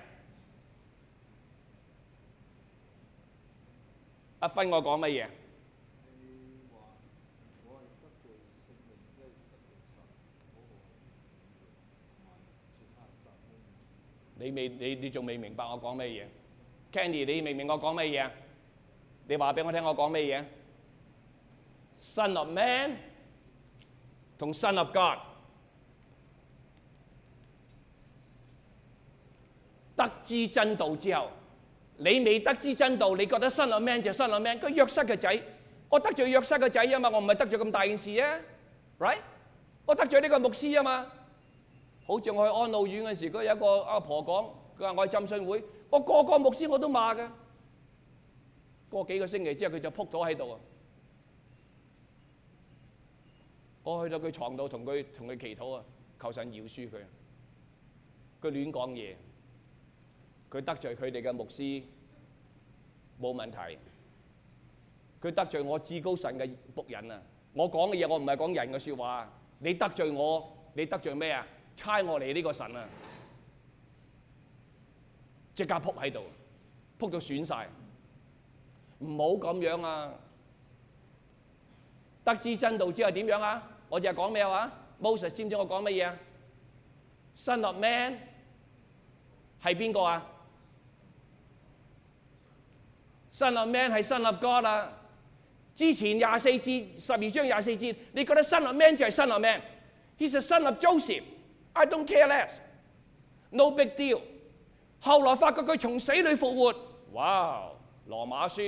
阿芬，我講乜嘢？你未你你仲未明白我講咩嘢 ？Candy， 你明唔明我講咩嘢？你話俾我聽，我講咩嘢？Son of Man， 同 Son of God。得知真道之後，你未得知真道，你覺得 Son of Man 就 Son of Man， 佢約瑟嘅仔，我得罪約瑟嘅仔啊嘛，我唔係得罪咁大件事啊 ，right？ 我得罪呢個牧師啊嘛，好似我去安老院嘅時，嗰有一個阿婆講，佢話我去浸信會，我個個牧師我都罵嘅，過幾個星期之後佢就仆咗喺度啊，我去到佢床度同佢同佢祈禱啊，求神饒恕佢，佢亂講嘢。佢得罪佢哋嘅牧師冇問題，佢得罪我至高神嘅僕人啊！我講嘅嘢我唔係講人嘅説話，你得罪我，你得罪咩啊？差我嚟呢個神啊！即刻仆喺度，仆到損晒，唔好咁樣啊！得知真道之後點樣啊？我就係講咩話 ？Moses 知唔知我講乜嘢啊 ？Son of Man 係邊個啊？Son of Man 係 Son of God 啊！之前廿四節十二章廿四節，你覺得 Son of Man 就係 Son of Man。He's a son of Joseph。I don't care less。No big deal。後來發覺佢從死裏復活，哇！羅馬書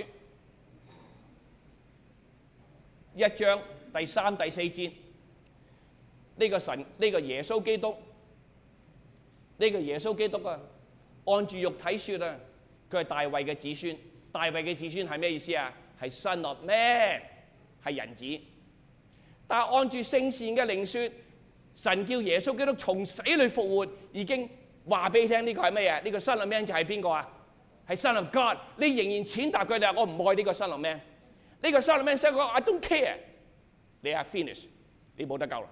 一章第三第四節，呢個神呢個耶穌基督，呢個耶穌基督啊，按住肉體説啊，佢係大衛嘅子孫。大衛嘅子孫係咩意思啊？係 Son of Man， 係人子。但係按住聖善嘅靈説，神叫耶穌基督從死裏復活，已經話俾你聽呢個係咩啊？呢個 Son of Man 就係邊個啊？係 Son of God。你仍然踐踏佢哋，我唔愛呢個 Son of Man。呢個 Son of Man 寫講 I don't care， 你係 finish， 你冇得救啦。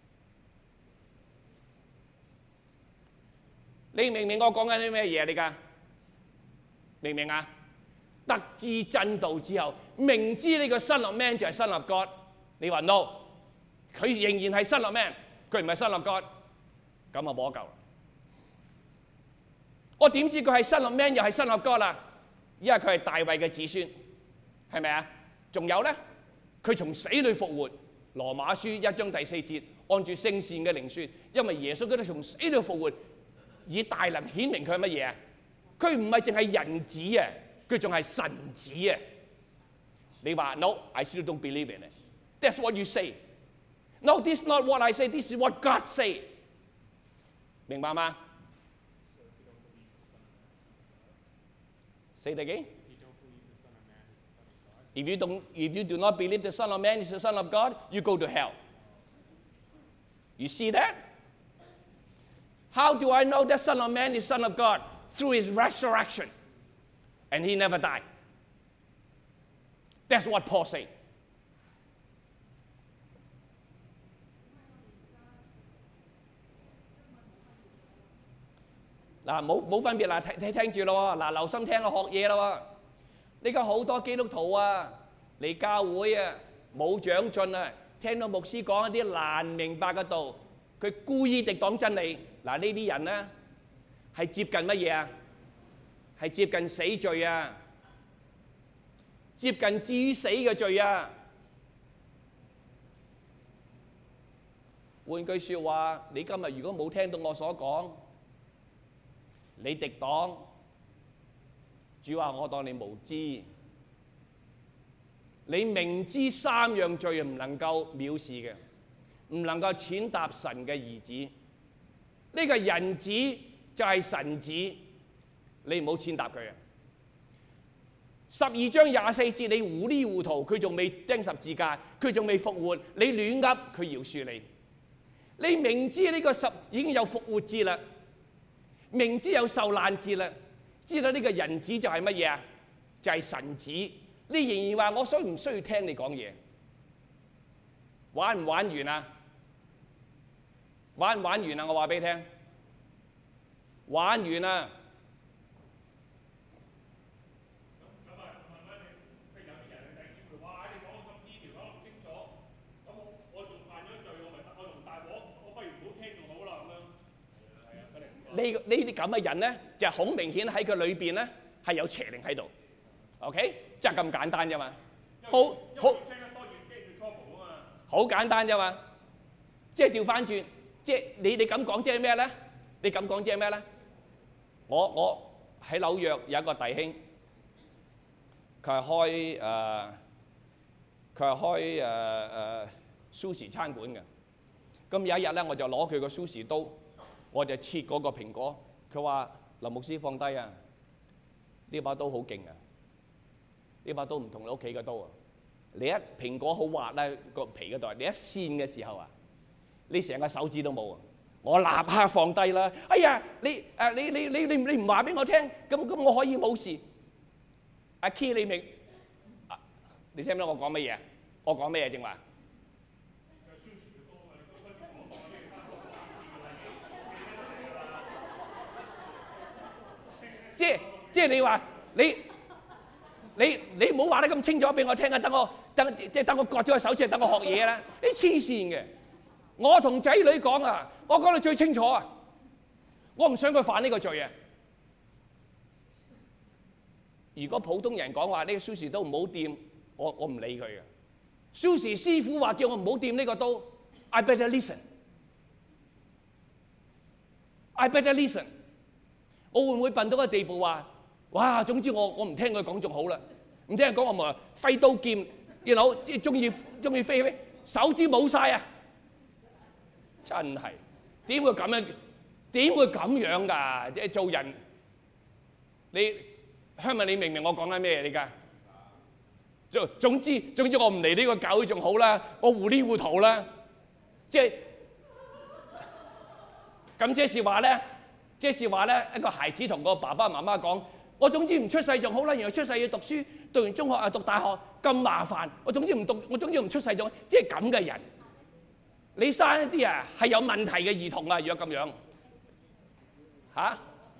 你明唔明我講緊啲咩嘢嚟㗎？明唔明啊？得知真道之後，明知呢個 Son of Man 就係 Son of God， 你話 no， 佢仍然係 Son of Man， 佢唔係 Son of God， 咁啊冇得救啦。我點知佢係 Son of Man 又係 Son of God 啦？因為佢係大衛嘅子孫，係咪啊？仲有咧，佢從死裏復活。羅馬書一章第四節，按住聖善嘅靈説，因為耶穌基督從死裏復活，以大能顯明佢係乜嘢啊？佢唔係淨係人子啊！佢仲係神子啊！你話 no，I still don't believe in it. That's what you say. No, this is not what I say. This is what God say. 明白嗎 ？Say it again. If you don't, if you do not believe the Son of Man is the Son of God, you go to hell. You see that? How do I know that Son of Man is Son of God? Through his resurrection.And he never died. That's what Paul said. 嗱，冇冇分別啦，聽聽住咯，嗱，留心聽我學嘢咯。呢家好多基督徒啊，嚟教會啊，冇長進啊，聽到牧師講一啲難明白嘅道，佢故意地講真理。嗱，呢啲人咧係接近乜嘢啊？係接近死罪啊！接近至於死嘅罪啊！換句説話，你今日如果冇聽到我所講，你敵擋，主話我當你無知。你明知三樣罪唔能夠藐視嘅，唔能夠踐踏神嘅兒子。呢個人子就係神子。你唔好踐踏佢啊！十二章廿四節，你糊裡糊塗，佢仲未釘十字架，佢仲未復活，你亂噏，佢饒恕你。你明知呢個十已經有復活節啦，明知有受難節啦，知道呢個人子就係乜嘢啊？就係神子。你仍然話我需唔需要聽你講嘢？玩唔玩完啊？玩唔玩完啊？我話俾你聽，玩完啊！呢呢啲咁嘅人咧，就好明顯喺佢裏邊咧係有邪靈喺度。OK， 即係咁簡單啫嘛。好好聽得多越機越初步啊嘛。好簡單啫嘛。 即係調翻轉，即係你你咁講即係咩咧？你咁講即係咩咧？我我喺紐約有一個弟兄，佢係開誒，佢係開誒誒蘇式餐館嘅。咁有一日咧，我就攞佢個蘇式刀，我就切嗰個蘋果。佢話：林牧師放低啊！呢把刀好勁啊！呢把刀唔同你屋企嘅刀啊！你一蘋果好滑咧個皮嗰度，你一扇嘅時候啊，你成個手指都冇啊！我立刻放低啦！哎呀，你誒你你你你你唔話俾我聽，咁咁我可以冇事。阿 Key 你明？你聽唔聽我講乜嘢？我講咩嘢正話？即係即係你話你你你唔好話得咁清楚俾我聽啊！等我等即係等我割咗個手指，等我學嘢啦！你黐線嘅！我同仔女講啊，我講得最清楚啊！我唔想佢犯呢個罪啊！如果普通人講話呢個蘇士刀唔好掂，我我唔理佢嘅。蘇士師傅話叫我唔好掂呢個刀 ，I better listen，I better listen。我會唔會笨到個地步話，哇！總之我我唔聽佢講仲好啦，唔聽佢講我咪揮刀劍，you know，即係中意中意飛飛，手指冇晒啊！真係點會咁樣？點會咁樣㗎？即係做人，你香文你明唔明我講緊咩嚟㗎？總總之總之我唔嚟呢個教會仲好啦，我糊裡糊塗啦，即係咁即是話咧。即是話咧，一個孩子同個爸爸媽媽講：我總之唔出世仲好啦，然後出世要讀書，讀完中學啊讀大學咁麻煩，我總之唔讀，我總之唔出世仲，即係咁嘅人。你生一啲啊係有問題嘅兒童啊，如果咁樣嚇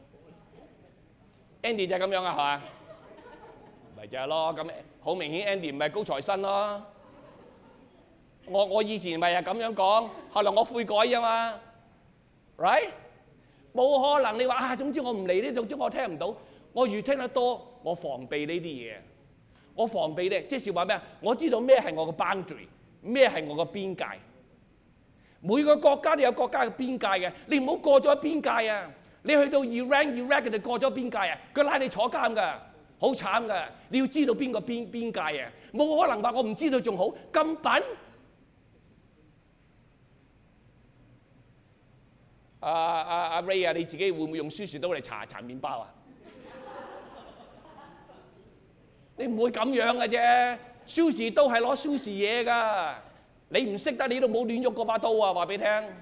，Andy 就係咁樣啊，係嘛？咪就係咯，咁好明顯 Andy 唔係高材生咯。我我以前咪係咁樣講，後來我悔改啊嘛 ，right？冇可能，你話啊，總之我唔嚟呢，總之我聽唔到。我越聽得多，我防備呢啲嘢。我防備咧，即係話咩啊？我知道咩係我嘅 boundary， 咩係我嘅邊界。每個國家都有國家嘅邊界嘅，你唔好過咗邊界啊！你去到 Iran、Iraq 佢哋過咗邊界啊，佢拉你坐監㗎，好慘㗎。你要知道邊個邊邊界啊！冇可能話我唔知道仲好，咁笨。阿阿阿 Ray 啊，你自己會唔會用蘇士刀嚟搽搽麵包啊？你唔會咁樣嘅啫，蘇士刀係攞蘇士嘢㗎。你唔識得，你都冇亂喐嗰把刀啊！話俾你聽，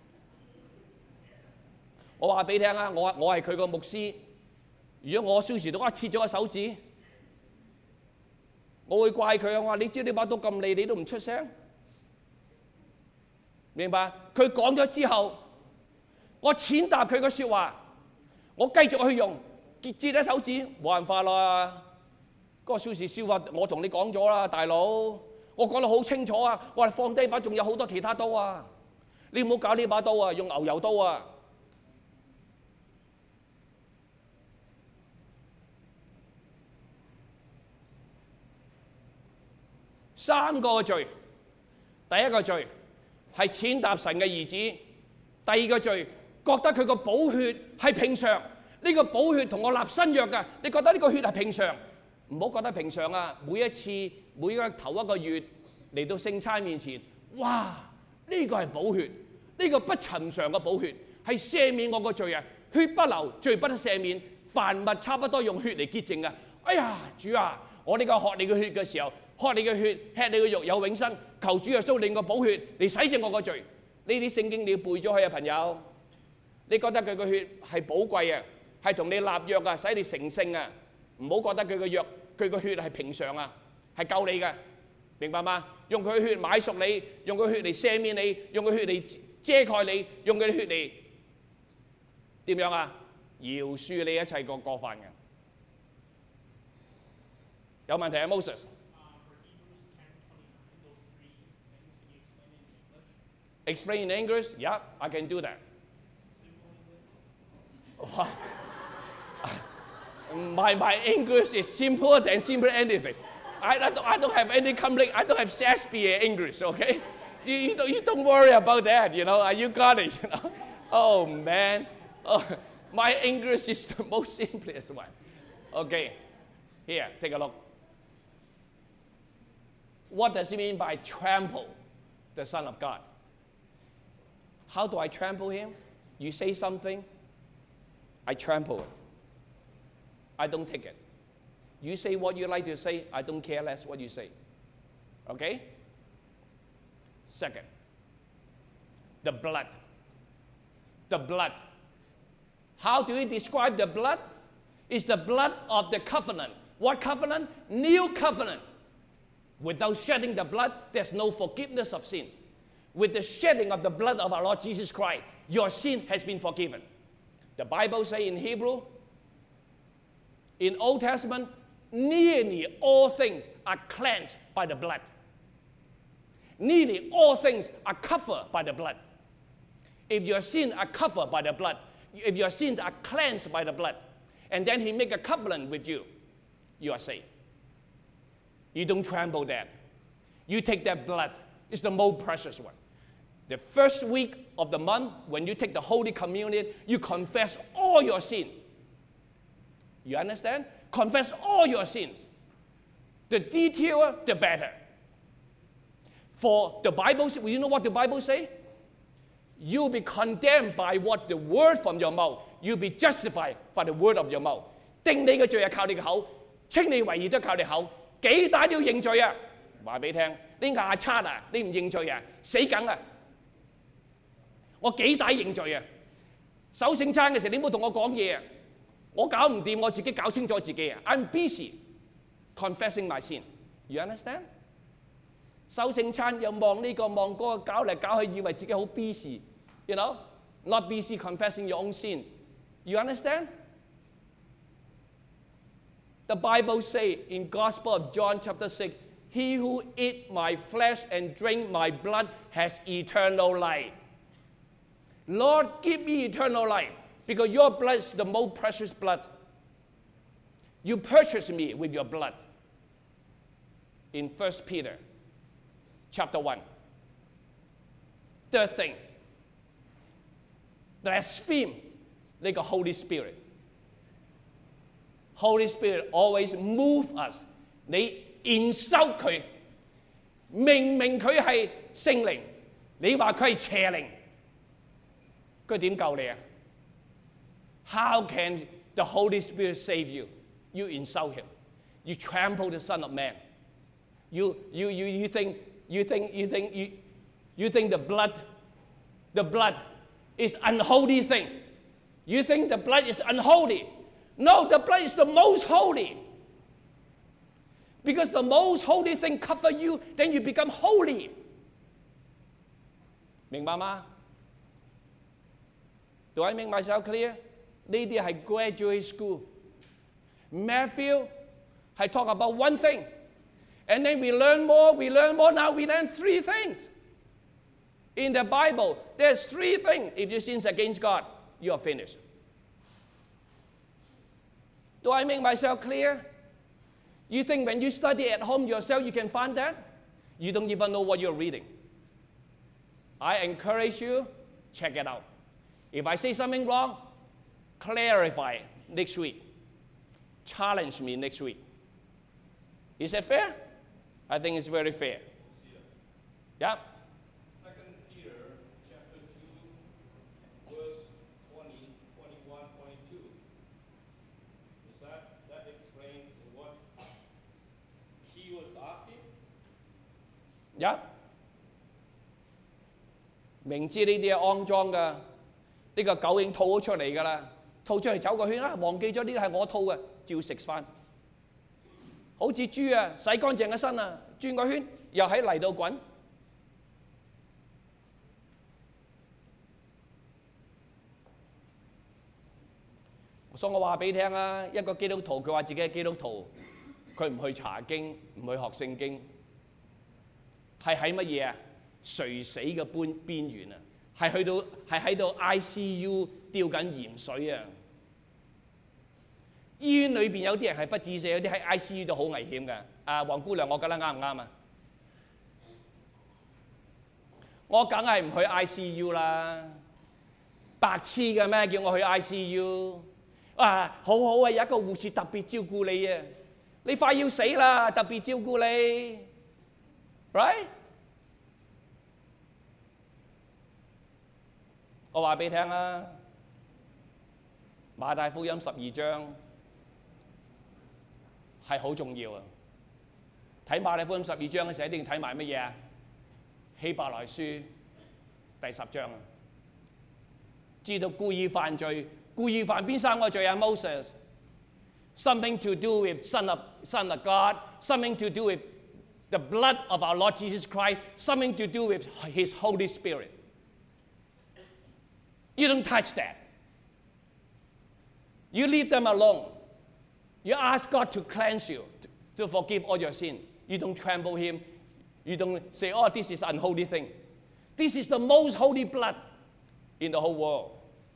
我話俾你聽啊！我我係佢個牧師，如果我蘇士刀一切咗個手指，我會怪佢啊！我話你知呢把刀咁利，你都唔出聲，明白？佢講咗之後。我踐踏佢嘅説話，我繼續去用，截截咗手指，冇辦法啦。嗰個蘇士笑話，我同你講咗啦，大佬，我講得好清楚啊！我話放低把，仲有好多其他刀啊！你唔好搞呢把刀啊，用牛油刀啊！三個罪，第一個罪係踐踏神嘅兒子，第二個罪。覺得佢個寶血係平常，呢個寶血同我立新約㗎。你覺得呢個血係平常，唔好覺得平常啊！每一次每一個頭一個月嚟到聖餐面前，哇！呢個係寶血，呢個不尋常嘅寶血係赦免我個罪啊！血不流，罪不得赦免，凡物差不多用血嚟潔淨啊！哎呀，主啊！我呢個喝你嘅血嘅時候，喝你嘅血，吃你嘅肉有永生。求主啊，蘇領個寶血嚟洗淨我個罪。呢啲聖經你要背咗佢啊，朋友。你覺得佢個血係寶貴啊，係同你立約啊，使你成聖啊，唔好覺得佢個約佢個血係平常啊，係救你嘅，明白嗎？用佢血買贖你，用佢血嚟赦免你，用佢血嚟遮蓋你，用佢血嚟點樣啊？饒恕你一切個過犯嘅。有問題啊 ，Moses？ Explain in English? Yeah, I can do that. my my English is simpler than simple anything. I, I, don't, I don't have any complex. I don't have Shakespeare English. Okay, you, you, don't, you don't worry about that, you know. You got it, you know. Oh, man. Oh, my English is the most simplest one. Okay. Here, take a look. What does it mean by trample the Son of God? How do I trample him? You say something, I trample it. I don't take it. You say what you like to say, I don't care less what you say. Okay? Second, the blood. The blood. How do we describe the blood? It's the blood of the covenant. What covenant? New covenant. Without shedding the blood, there's no forgiveness of sins. With the shedding of the blood of our Lord Jesus Christ, your sin has been forgiven. The Bible says in Hebrew, in Old Testament, nearly all things are cleansed by the blood. Nearly all things are covered by the blood. If your sins are covered by the blood, if your sins are cleansed by the blood, and then he make a covenant with you, you are saved. You don't trample that. You take that blood. It's the most precious one. The first week of the month, when you take the Holy Communion, you confess all your sins. You understand? Confess all your sins. The detail, the better. For the Bible, you know what the Bible says? You'll be condemned by what the word from your mouth. You'll be justified by the word of your mouth. 定你嘅罪係靠你嘅口，稱你為義都靠你口。幾大都要認罪啊！話俾你聽，你牙刷啊，你唔認罪啊，死梗啊！我幾大認罪啊！守聖餐嘅時候，你唔好同我講嘢啊！我搞唔掂，我自己搞清楚自己啊 ！I'm busy confessing my sin. You understand？ 守聖餐又望呢個望嗰個，搞嚟搞去，以為自己好 busy，you know，not busy confessing your own sin. You understand？ The Bible says in Gospel of John chapter six, he who eat my flesh and drink my blood has eternal life. Lord, give me eternal life, because your blood is the most precious blood. You purchased me with your blood. In First Peter chapter one. Third thing, blaspheme like a Holy Spirit. Holy Spirit always move us. 你 insult 佢，明明佢係聖靈，你話佢係邪靈，佢點救你啊 ？How can the Holy Spirit save you? You insult him. You trample the Son of Man. You you you you think you think you think you you think the blood, the blood is unholy thing. You think the blood is unholy. No, the blood is the most holy. Because the most holy thing cover you, then you become holy. 明白嗎 Do I make myself clear? 呢啲係 graduate school. Matthew 係 talk about one thing. And then we learn more, we learn more. Now we learn three things. In the Bible, there's three things. If you sin against God, you are finished. Do I make myself clear? You think when you study at home yourself, you can find that? You don't even know what you're reading. I encourage you, check it out. If I say something wrong, clarify next week. Challenge me next week. Is that fair? I think it's very fair. Yeah? Second Peter chapter two, verse twenty, twenty-one, twenty-two. Does that, that explain what he was asking? Yeah. 明知呢啲係骯髒㗎，呢個狗已經吐咗出嚟㗎啦，吐出嚟走個圈啦，忘記咗呢啲係我吐嘅，照食翻。好似豬啊，洗乾淨嘅身啊，轉個圈，又喺泥度滾。所以我話俾你聽啊，一個基督徒佢話自己係基督徒，佢唔去查經，唔去學聖經，係喺乜嘢啊？垂死嘅邊邊緣啊，係去到係喺度 I C U 吊緊鹽水啊！醫院裏邊有啲人係不治死，有啲喺 I C U 度好危險㗎。啊，黃姑娘，我覺得啱唔啱啊？ 我梗係唔去 I C U 啦，白痴嘅咩？叫我去 I C U 啊！好好啊，有一個護士特別照顧你啊，你快要死啦，特別照顧你 ，right？ 我話俾你聽啊，馬太福音十二章係好重要啊！睇馬太福音十二章嘅時候，一定睇埋乜嘢啊？希伯來書第十章啊，知道故意犯罪，故意犯邊三個罪啊 ？Moses something to do with son of son of God, something to do with the blood of our Lord Jesus Christ, something to do with His Holy Spirit. You don't touch that. You leave them alone. You ask God to cleanse you, to, to forgive all your sin. You don't trample Him. You don't say, oh, this is unholy thing. This is the most holy blood in the whole world.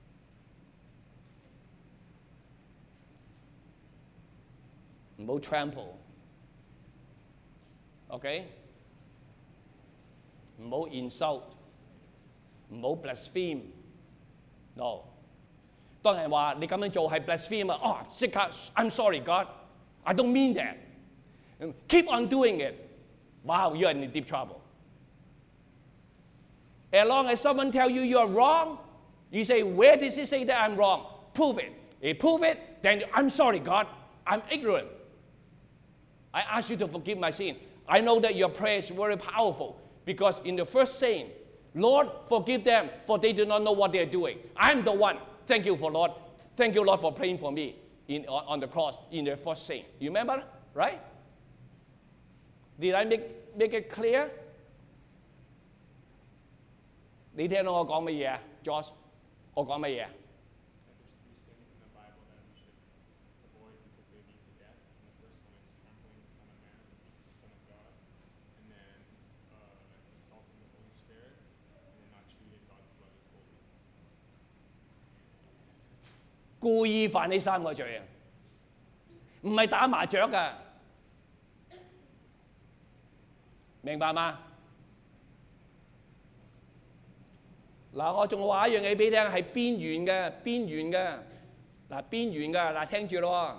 唔好 trample，OK？ 唔好 insult， 唔好 blaspheme。No， 當人話你咁樣做係 blaspheme 啊，哦，即刻 I'm sorry God，I don't mean that。Keep on doing it。Wow, you're in deep trouble. As long as someone tells you you're wrong, you say, where does it say that I'm wrong? Prove it. If prove it, then I'm sorry, God. I'm ignorant. I ask you to forgive my sin. I know that your prayer is very powerful because in the first saying, Lord, forgive them, for they do not know what they're doing. I'm the one. Thank you for Lord. Thank you, Lord, for praying for me in, on, on the cross in the first saying. You remember, right? Did I make, make it clear? 你聽到我講乜嘢啊 ，Josh？ 我講乜嘢啊？ 故意犯呢三個罪啊，唔係打麻雀㗎，明白嗎？嗱，我仲話一樣嘢俾你聽，係邊緣嘅，邊緣嘅，嗱邊緣嘅，嗱聽住咯，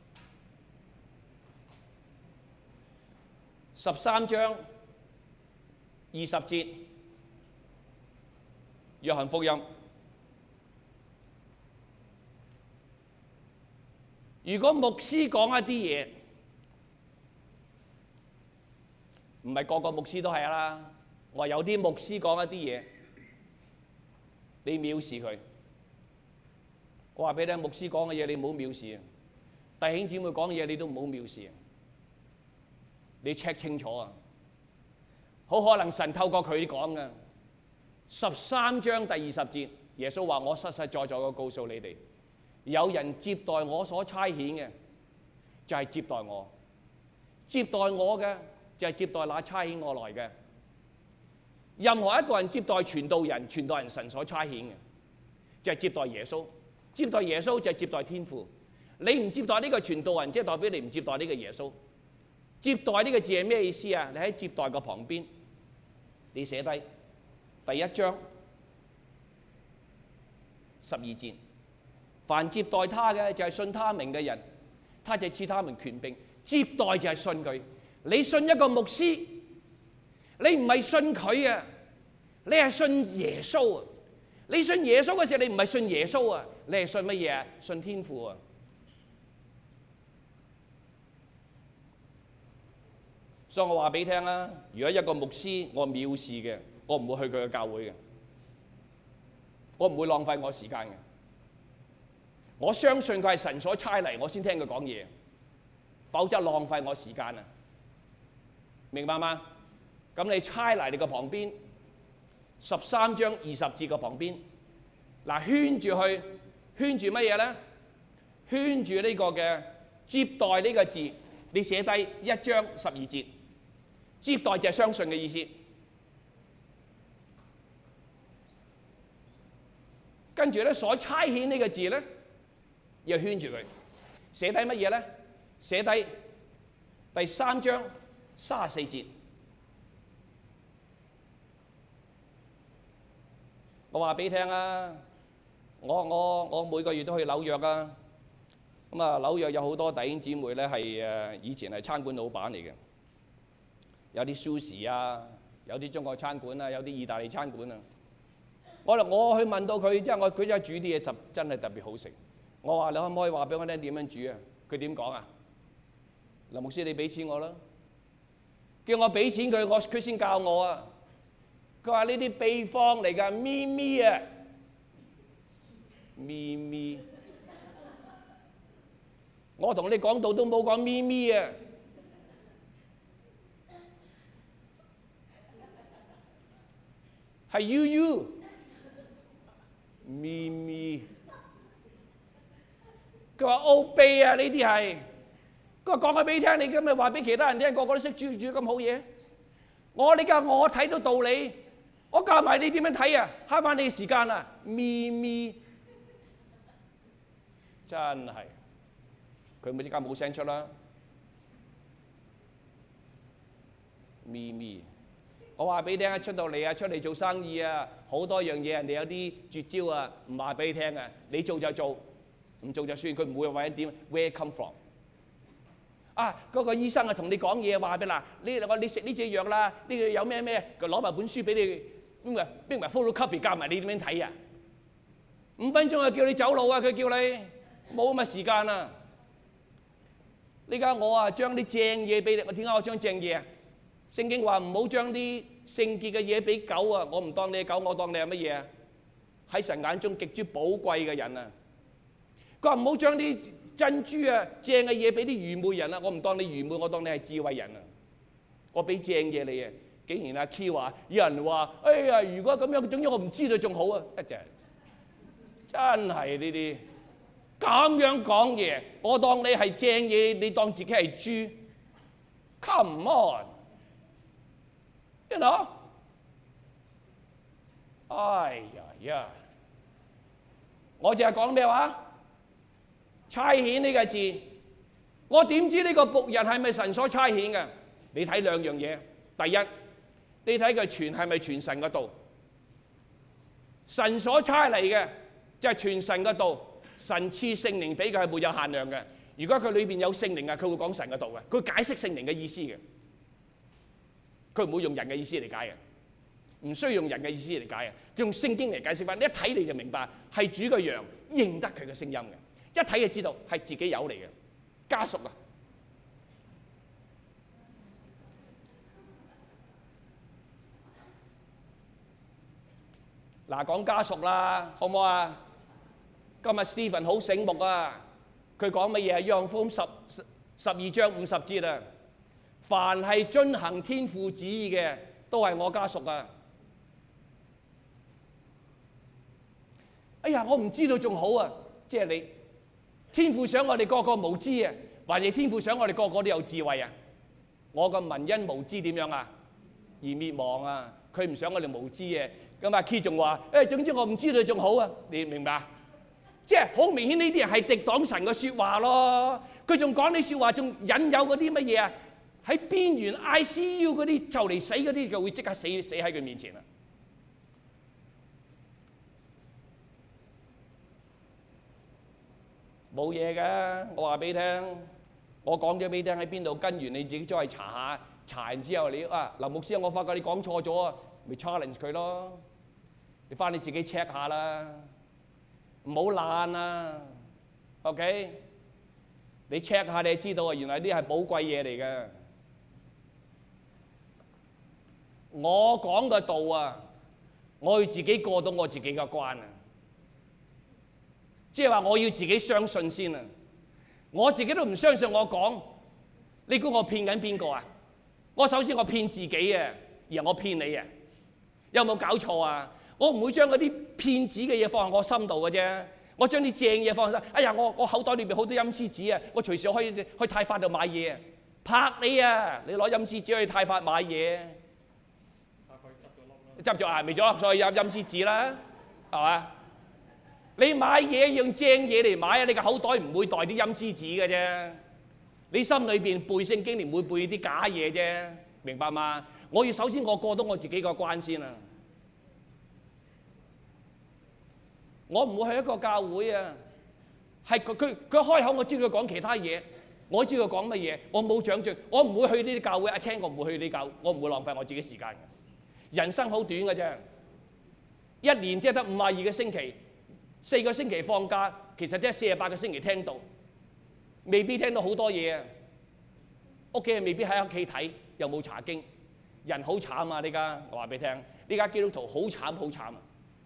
十三章二十節，約翰福音。如果牧師講一啲嘢，唔係個個牧師都係啦。我話有啲牧師講一啲嘢，你藐視佢。我話俾你聽，牧師講嘅嘢你唔好藐視啊！弟兄姊妹講嘅嘢你都唔好藐視啊！你 check 清楚啊！好可能神透過佢講嘅。十三章第二十節，耶穌話：我實實在在嘅告訴你哋。有人接待我所差遣嘅，就係接待我；接待我嘅，就係接待那差遣我來嘅。任何一個人接待傳道人，傳道人神所差遣嘅，就係接待耶穌。接待耶穌就係接待天父。你唔接待呢個傳道人，即係代表你唔接待呢個耶穌。接待呢個字係咩意思啊？你喺接待個旁邊，你寫低第一章十二節。凡接待他嘅就係信他名嘅人，他就賜他們權柄。接待就係信佢。你信一個牧師，你唔係信佢啊，你係信耶穌啊。你信耶穌嘅時候，你唔係信耶穌啊，你係信乜嘢啊？信天父啊。所以我話俾你聽啦，如果一個牧師我藐視嘅，我唔會去佢嘅教會嘅，我唔會浪費我時間嘅。我相信佢係神所差嚟，我先聽佢講嘢，否則浪費我時間啊！明白嗎？咁你差嚟你個旁邊，十三章二十節個旁邊，嗱圈住去，圈住乜嘢咧？圈住呢個嘅接待呢個字，你寫低一章十二節，接待就係相信嘅意思。跟住咧，所差遣呢個字咧。要圈住佢，寫低乜嘢咧？寫低第三章三十四節。 我話俾你聽啊，我我我每個月都去紐約啊。咁啊，紐約有好多弟兄姊妹咧，係誒以前係餐館老闆嚟嘅，有啲 sushi 啊，有啲中國餐館啊，有啲意大利餐館啊。我我去問到佢，因為我佢真係煮啲嘢就真係特別好食。我話你可唔可以話俾我聽點樣煮啊？佢點講啊？林牧師，你俾錢我啦，叫我俾錢佢，我佢先教我啊。佢話呢啲秘方嚟㗎，咪咪啊，咪咪。我同你講到都冇講咪咪啊，係 U U 咪咪。佢話奧秘啊，呢啲係。佢話講咗俾你聽，你今日話俾其他人聽，個個都識煮煮咁好嘢。我你教我睇到道理，我教埋你點樣睇啊，慳翻你嘅時間啊，咪咪。真係。佢咪即刻冇聲出啦，咪咪。我話俾你聽啊，出到嚟啊，出嚟做生意啊，好多樣嘢人哋有啲絕招啊，唔話俾你聽啊，你做就做，唔做就算，佢唔會話你點 where come from。啊，嗰個醫生啊同你講嘢話俾嗱，你我你食呢隻藥啦，呢個有咩咩，佢攞埋本書俾你，邊埋邊埋 photocopy 教埋你點樣睇啊？五分鐘啊叫你走路啊，佢叫你冇咁嘅時間啊！呢家我啊將啲正嘢俾你，我點解我將正嘢啊？聖經話唔好將啲聖潔嘅嘢俾狗啊！我唔當你係狗，我當你係乜嘢啊？喺神眼中極之寶貴嘅人啊！佢話唔好將啲珍珠啊正嘅嘢俾啲愚昧人啊！我唔當你愚昧，我當你係智慧人啊！我俾正嘢你啊！竟然阿 Q 話有人話：哎呀，如果咁樣，總之我唔知道仲好啊！一隻真係呢啲。咁樣講嘢，我當你係正嘢，你當自己係豬。Come on，you know？ 哎呀呀！我淨係講咩話？差遣呢個字，我點知呢個僕人係咪神所差遣嘅？你睇兩樣嘢。第一，你睇佢傳係咪傳神嘅道？神所差嚟嘅就係傳神嘅道。神賜聖靈俾佢係沒有限量嘅。如果佢裏邊有聖靈啊，佢會講神嘅道嘅，佢解釋聖靈嘅意思嘅，佢唔會用人嘅意思嚟解嘅，唔需要用人嘅意思嚟解嘅，用聖經嚟解釋翻。你一睇你就明白係主嘅羊，認得佢嘅聲音嘅，一睇就知道係自己友嚟嘅家屬啊。嗱，講家屬啦，好唔好啊？今日 Stephen 好醒目啊！佢講乜嘢啊？約翰福音十十二章五十節啊！凡係遵行天父旨意嘅，都係我家屬啊！哎呀，我唔知道仲好啊！即係你天父想我哋個個無知啊，還是天父想我哋個個都有智慧啊？我個民因無知點樣啊？而滅亡啊！佢唔想我哋無知嘅。咁阿 Key 仲話：誒，總之我唔知道仲好啊！你明白？即係好明顯呢啲人係敵擋神嘅説話咯。佢仲講啲説話，仲引誘嗰啲乜嘢啊？喺邊緣 I C U 嗰啲就嚟死嗰啲，就會即刻死死喺佢面前啦。冇嘢㗎，我話俾你聽，我講咗俾你聽喺邊度，跟完你自己再去查下，查完之後你啊，林牧師，我發覺你講錯咗啊，咪 challenge 佢咯。你翻你自己 check 下啦。唔好懶啊 ，OK？ 你 check 下你就知道啊，原來呢啲係寶貴嘢嚟嘅。我講嘅道啊，我要自己過到我自己嘅關啊，即係話我要自己相信先啊。我自己都唔相信我講，你估我騙緊邊個啊？我首先我騙自己啊，而我騙你啊，有冇搞錯啊？我唔會將嗰啲騙子嘅嘢放喺我心度嘅啫，我將啲正嘢放喺心。哎呀，我我口袋裏邊好多陰司紙啊，我隨時可以去泰發度買嘢啊！拍你啊！你攞陰司紙去泰發買嘢，執咗啊？未咗，所以有陰司紙啦，係嘛？你買嘢用正嘢嚟買啊！你個口袋唔會袋啲陰司紙嘅啫，你心裏邊背聖經，你唔會背啲假嘢啫，明白嗎？我要首先我過到我自己個關先啊！ 我唔會去一個教會啊，係佢佢佢開口，我知道佢講其他嘢，我知道佢講乜嘢，我冇長進，我唔會去呢啲教會。阿 Ken，我唔會去呢啲教會，我唔會浪費我自己時間嘅。人生好短嘅啫，一年即係得五十二個星期，四個星期放假，其實即係四十八個星期聽到，未必聽到好多嘢啊。屋企人未必喺屋企睇，又冇查經，人好慘啊！呢家我話俾你聽，呢家基督徒好慘好慘啊！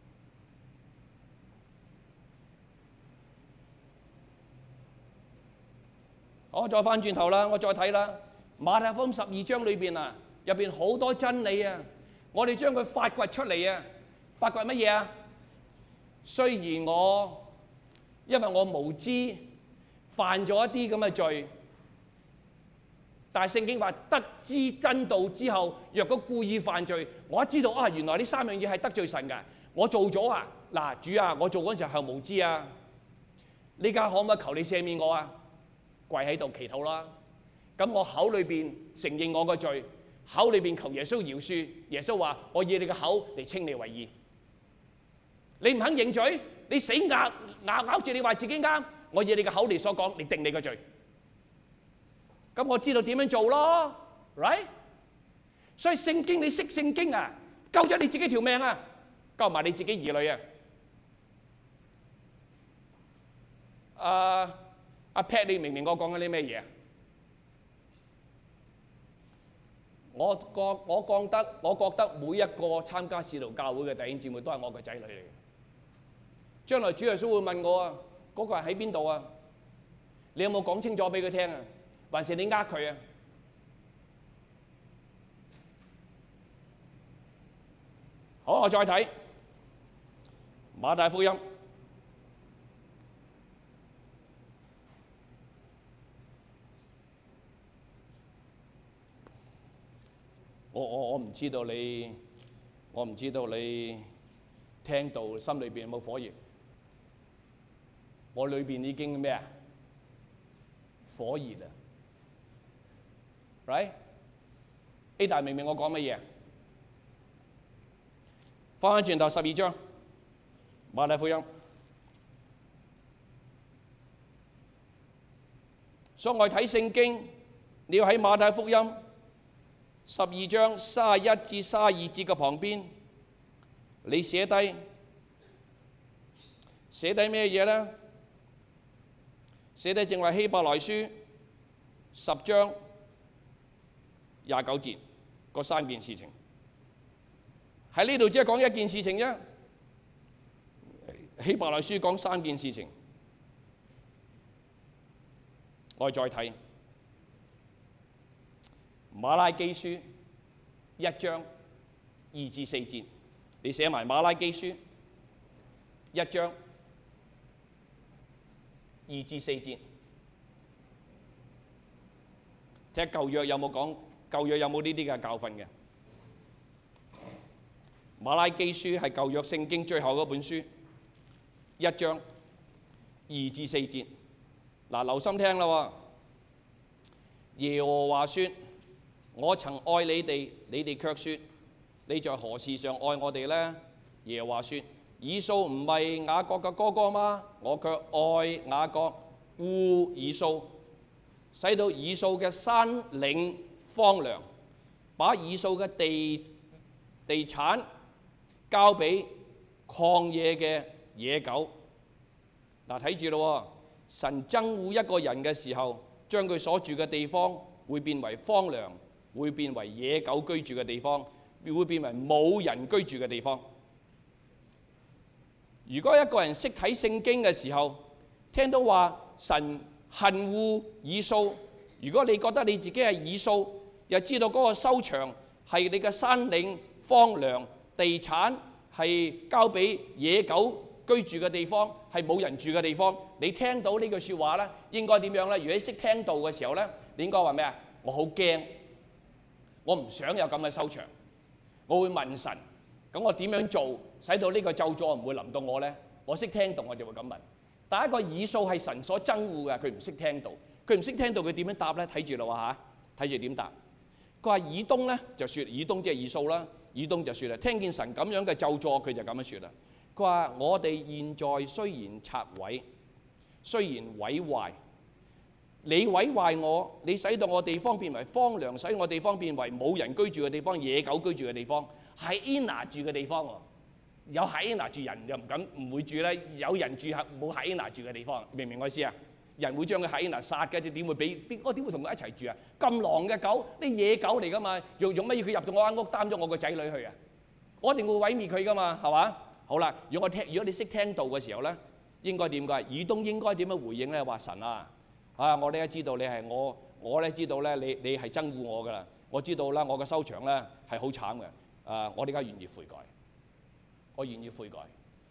我再翻轉頭啦，我再睇啦，馬太福音十二章裏邊啊，入邊好多真理啊，我哋將佢發掘出嚟啊！發掘乜嘢啊？雖然我因為我無知犯咗一啲咁嘅罪，但係聖經話得知真道之後，若果故意犯罪，我一知道啊，原來呢三樣嘢係得罪神嘅，我做咗啊！嗱，主啊，我做嗰陣時候係無知啊！呢家可唔可以求你赦免我啊？跪喺度祈禱啦！咁我口裏邊承認我個罪，口裏邊求耶穌饒恕。耶穌話：我以你嘅口嚟稱你為義。你唔肯認罪，你死咬咬咬住你話自己啱，我以你嘅口嚟所講，你定你個罪。咁我知道點樣做咯 ，right？ 所以聖經你識聖經啊，救咗你自己條命啊，救埋你自己兒女啊。啊！阿 Pat， 你明唔明我講緊啲咩嘢啊？我覺我覺得我覺得每一個參加使徒教會嘅弟兄姊妹都係我嘅仔女嚟嘅。將來主耶穌會問我啊，嗰個人喺邊度啊？你有冇講清楚俾佢聽啊？還是你呃佢啊？好，我再睇馬太福音。我我我唔知道你，我唔知道你聽到心裏邊有冇火熱？我裏邊已經咩啊？火熱啊 ，right？A 大明唔明我講乜嘢？翻返轉頭十二章，馬太福音。所以我睇聖經，你要喺馬太福音十二章三十一至三十二節嘅旁邊，你寫低寫低咩嘢咧？寫低正話希伯來書十章廿九節嗰三件事情。喺呢度只係講一件事情啫。希伯來書講三件事情，我哋再睇。馬拉基書一章二至四節，你寫埋馬拉基書一章二至四節，睇下舊約有冇講，舊約有冇呢啲嘅教訓嘅。馬拉基書係舊約聖經最後嗰本書，一章二至四節。嗱，留心聽啦喎。耶和華說：我曾愛你哋，你哋卻說：你在何事上愛我哋呢？耶和華說：以掃唔係雅各嘅哥哥嗎？我卻愛雅各，惡以掃，使到以掃嘅山嶺荒涼，把以掃嘅地地產交俾曠野嘅野狗。嗱，睇住咯，神憎惡一個人嘅時候，將佢所住嘅地方會變為荒涼，會變為野狗居住嘅地方，會變為冇人居住嘅地方。如果一個人識睇聖經嘅時候，聽到話神恨惡以掃，如果你覺得你自己係以掃，又知道嗰個收場係你嘅山嶺荒涼，地產係交俾野狗居住嘅地方，係冇人住嘅地方，你聽到呢句説話咧，應該點樣咧？如果你識聽道嘅時候咧，你應該話咩啊？我好驚，我唔想有咁嘅收場，我會問神，咁我點樣做，使到呢個咒詛唔會臨到我咧？我識聽道，我就會咁問。但係一個以掃係神所憎惡嘅，佢唔識聽道，佢唔識聽道，佢點樣答咧？睇住啦嚇，睇住點答。佢話以東咧就説，以東即係以掃啦。以東就説啦，聽見神咁樣嘅咒詛，佢就咁樣説啦。 佢話我哋現在雖然拆毀，雖然毀壞，你毀壞我，你使到我地方變為荒涼，使我地方變為冇人居住嘅地方，野狗居住嘅地方，係 Ina 住嘅地方喎。有 Ina 住，人又唔敢唔會住咧。有人住冇 Ina 住嘅地方，明唔明我意思啊？人會將佢 Ina 殺嘅，即點會俾邊？我點會同佢一齊住啊？咁狼嘅狗，啲野狗嚟噶嘛？用用乜嘢佢入到我間屋擔咗我個仔女去啊？我一定會毀滅佢噶嘛，係嘛？好啦，如果我聽，如果你識聽道嘅時候咧，應該點㗎？以東應該點樣回應咧？話神啊，啊我哋都知道你係我，我咧知道咧你你係憎惡我㗎啦。我知道啦，我嘅收場咧係好慘嘅。啊，我哋而家願意悔改，我願意悔改。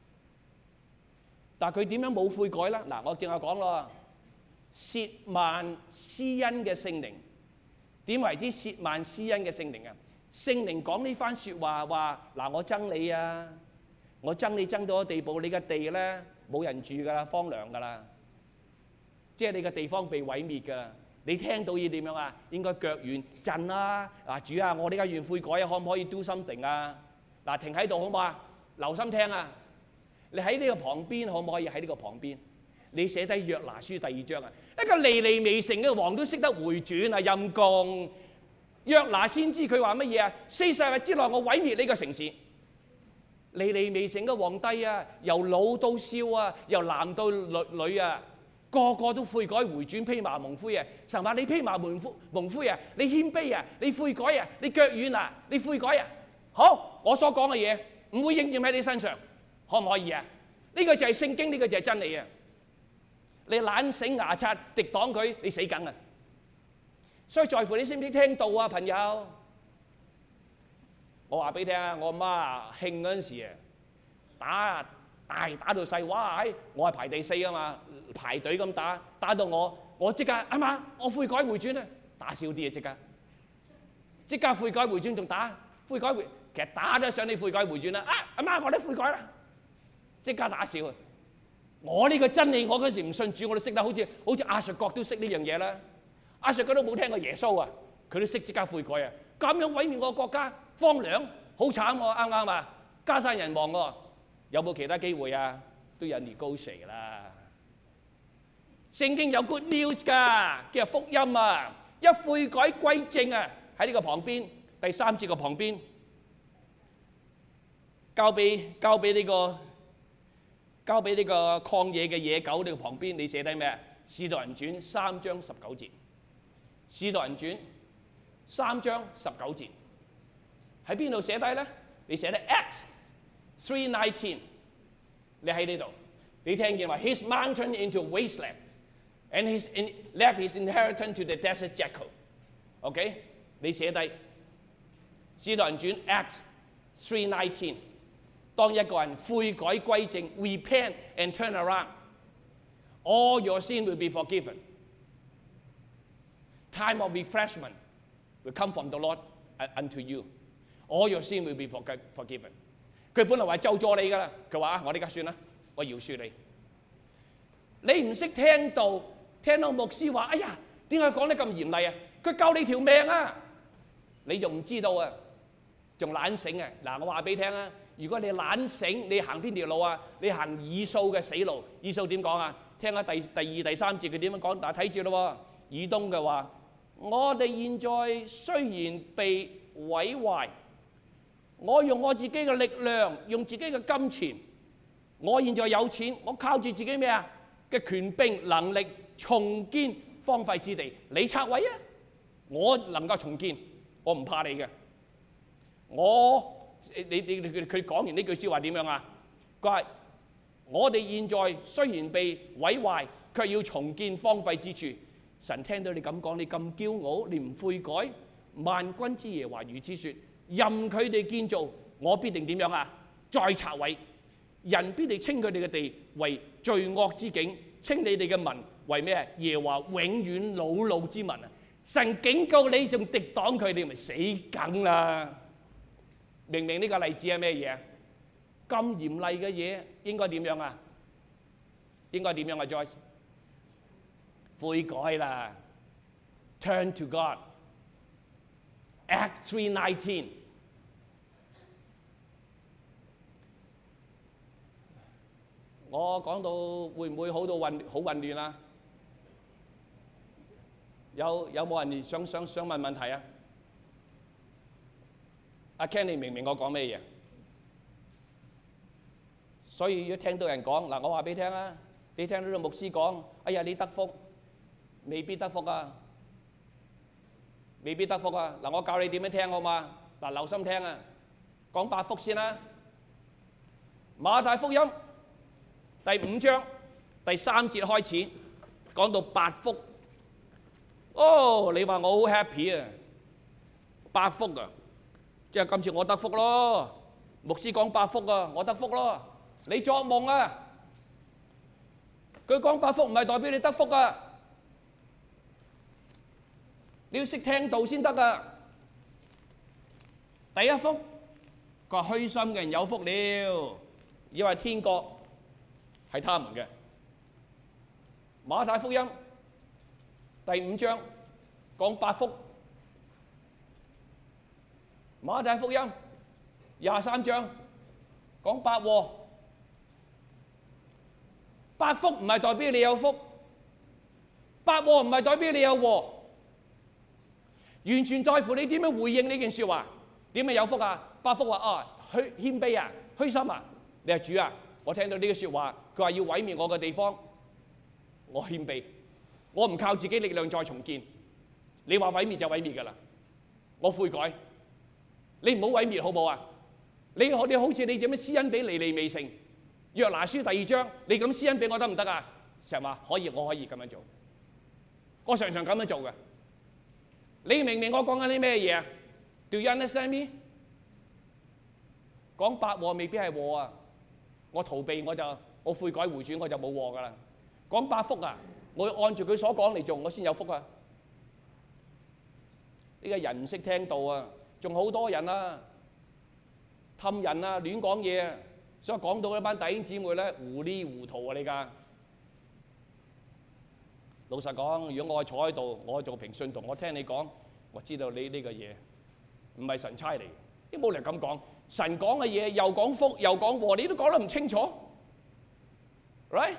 但係佢點樣冇悔改咧？嗱，我正話講咯，褻慢施恩嘅聖靈，點為之褻慢施恩嘅聖靈啊？聖靈講呢番説話話嗱，我憎你啊！我憎你憎到個地步，你嘅地咧冇人住㗎啦，荒涼㗎啦，即係你嘅地方被毀滅㗎。你聽到要點樣啊？應該腳軟震啦！嗱，主啊，我呢家願悔改啊，可唔可以 do something 啊？嗱，停喺度好唔好啊？留心聽啊！你喺呢個旁邊可唔可以喺呢個旁邊？你寫低約拿書第二章啊！一個尼尼微城嘅王都識得回轉啊！陰公約拿先知佢話乜嘢啊？四十日之內我毀滅呢個城市。尼尼微城嘅皇帝啊，由老到少啊，由男到女啊，個個都悔改回轉，披麻蒙灰啊！神話你披麻蒙灰蒙灰啊，你謙卑啊，你悔改啊，你腳軟啊，你悔改啊！好，我所講嘅嘢唔會應驗喺你身上，可唔可以啊？呢個就係聖經，呢個就係真理啊！你懶醒牙刷敵擋佢，你死梗啊！所以在乎你識唔識聽道啊，朋友。我話俾你聽啊，我阿媽興嗰陣時啊，打大打到細，哇！我係排第四啊嘛，排隊咁打，打到我，我即刻阿媽，我悔改回轉啊，打少啲啊，即刻，即刻悔改回轉，仲打悔改回，其實打得上你悔改回轉啦。啊，阿媽，我都悔改啦，即刻打少啊！我呢個真理，我嗰時唔信主，我都識得好似好似亞述國都識呢樣嘢啦。亞述國都冇聽過耶穌啊，佢都識即刻悔改啊！咁樣毀滅我國家，荒涼，好慘喎，啱唔啱啊？家散人亡喎，有冇其他機會啊？都有 negotiate 啦。聖經有 good news 㗎，叫福音啊！一悔改歸正啊，喺呢個旁邊第三節嘅旁邊，交俾交俾呢個交俾呢個曠野嘅野狗呢個旁邊，你寫低咩？使徒人傳三章十九節，使徒人傳三章十九節喺邊度寫低咧？你寫低 Acts three nineteen， 你喺呢度，你聽見話 His mountain into wasteland and his in, left his inheritance to the desert jackal。OK， 你寫低使徒人傳 Acts three nineteen， 當一個人悔改歸正 ，repent and turn around，all your sin will be forgiven。Time of refreshment will come from the Lord unto you. All your sin will be forgiven. 佢本來話咒詛你㗎啦，佢話啊，我呢家算啦，我饒恕你。你唔識聽道，聽到牧師話，哎呀，點解講得咁嚴厲啊？佢救你條命啊！你仲唔知道啊？仲懶醒啊！嗱，我話俾你聽啊，如果你懶醒，你行邊條路啊？你行以掃嘅死路。以掃點講啊？聽下第第二、第三節佢點樣講，但係睇住咯喎。以東嘅話。我哋現在雖然被毀壞，我用我自己嘅力量，用自己嘅金錢，我現在有錢，我靠住自己咩啊嘅權柄能力重建荒廢之地。你拆毀啊，我能夠重建，我唔怕你嘅。我你你你佢講完呢句説話點樣啊？佢話：我哋現在雖然被毀壞，卻要重建荒廢之處。神聽到你咁講，你咁驕傲，你唔悔改，萬軍之耶和華如此説：任佢哋建造，我必定點樣啊？再拆毀，人必定稱佢哋嘅地為罪惡之境，稱你哋嘅民為咩啊？耶和華永遠惱怒之民啊！神警告你，仲敵擋佢，你咪死梗啦！明明呢個例子係咩嘢？咁嚴厲嘅嘢應該點樣啊？應該點樣啊 ，Joyce？悔改啦 ，Turn to God。Act three nineteen。 我講到會唔會好到混好混亂啊？有有冇人想想想問問題啊？阿 Ken，你明唔明我講咩嘢？所以如果聽到人講嗱，我話俾你聽啊，你聽到個牧師講，哎呀你得福，未必得福啊，未必得福啊！嗱，我教你點樣聽好嘛？嗱，留心聽啊，講八福先啦。馬太福音第五章第三節開始講到八福。哦，你話我好 happy 啊，八福啊，即係今次我得福咯。牧師講八福啊，我得福咯。你作夢啊！佢講八福唔係代表你得福啊，你要識聽道先得啊。第一福，佢話虛心嘅人有福了，因為天國係他們嘅。馬太福音第五章講八福，馬太福音廿三章講八禍。八福唔係代表你有福，八禍唔係代表你有禍，完全在乎你點樣回應呢件説話。點樣有福啊？八福話啊，虛謙卑啊，虛心啊。你係主啊，我聽到呢個説話，佢話要毀滅我嘅地方，我謙卑，我唔靠自己力量再重建。你話毀滅就毀滅㗎啦，我悔改。你唔好毀滅好唔好啊？你我你好似你點樣施恩俾尼尼微城。約拿書第二章，你咁施恩俾我得唔得啊？成日話可以，我可以咁樣做，我常常咁樣做嘅。你明唔明我講緊啲咩嘢啊 ？Do you understand me？ 講八禍未必係禍啊，我逃避我就我悔改回轉我就冇禍噶啦。講八福啊，我要按住佢所講嚟做，我先有福啊。呢個人唔識聽道啊，仲好多人啊，氹人啊，亂講嘢啊。所以講到一班弟兄姊妹咧，糊裡糊塗啊！你㗎，老實講，如果我坐喺度，我做平信徒，我聽你講，我知道你呢個嘢唔係神差嚟，你冇理由咁講。神講嘅嘢又講福又講禍，你都講得唔清楚 ，right？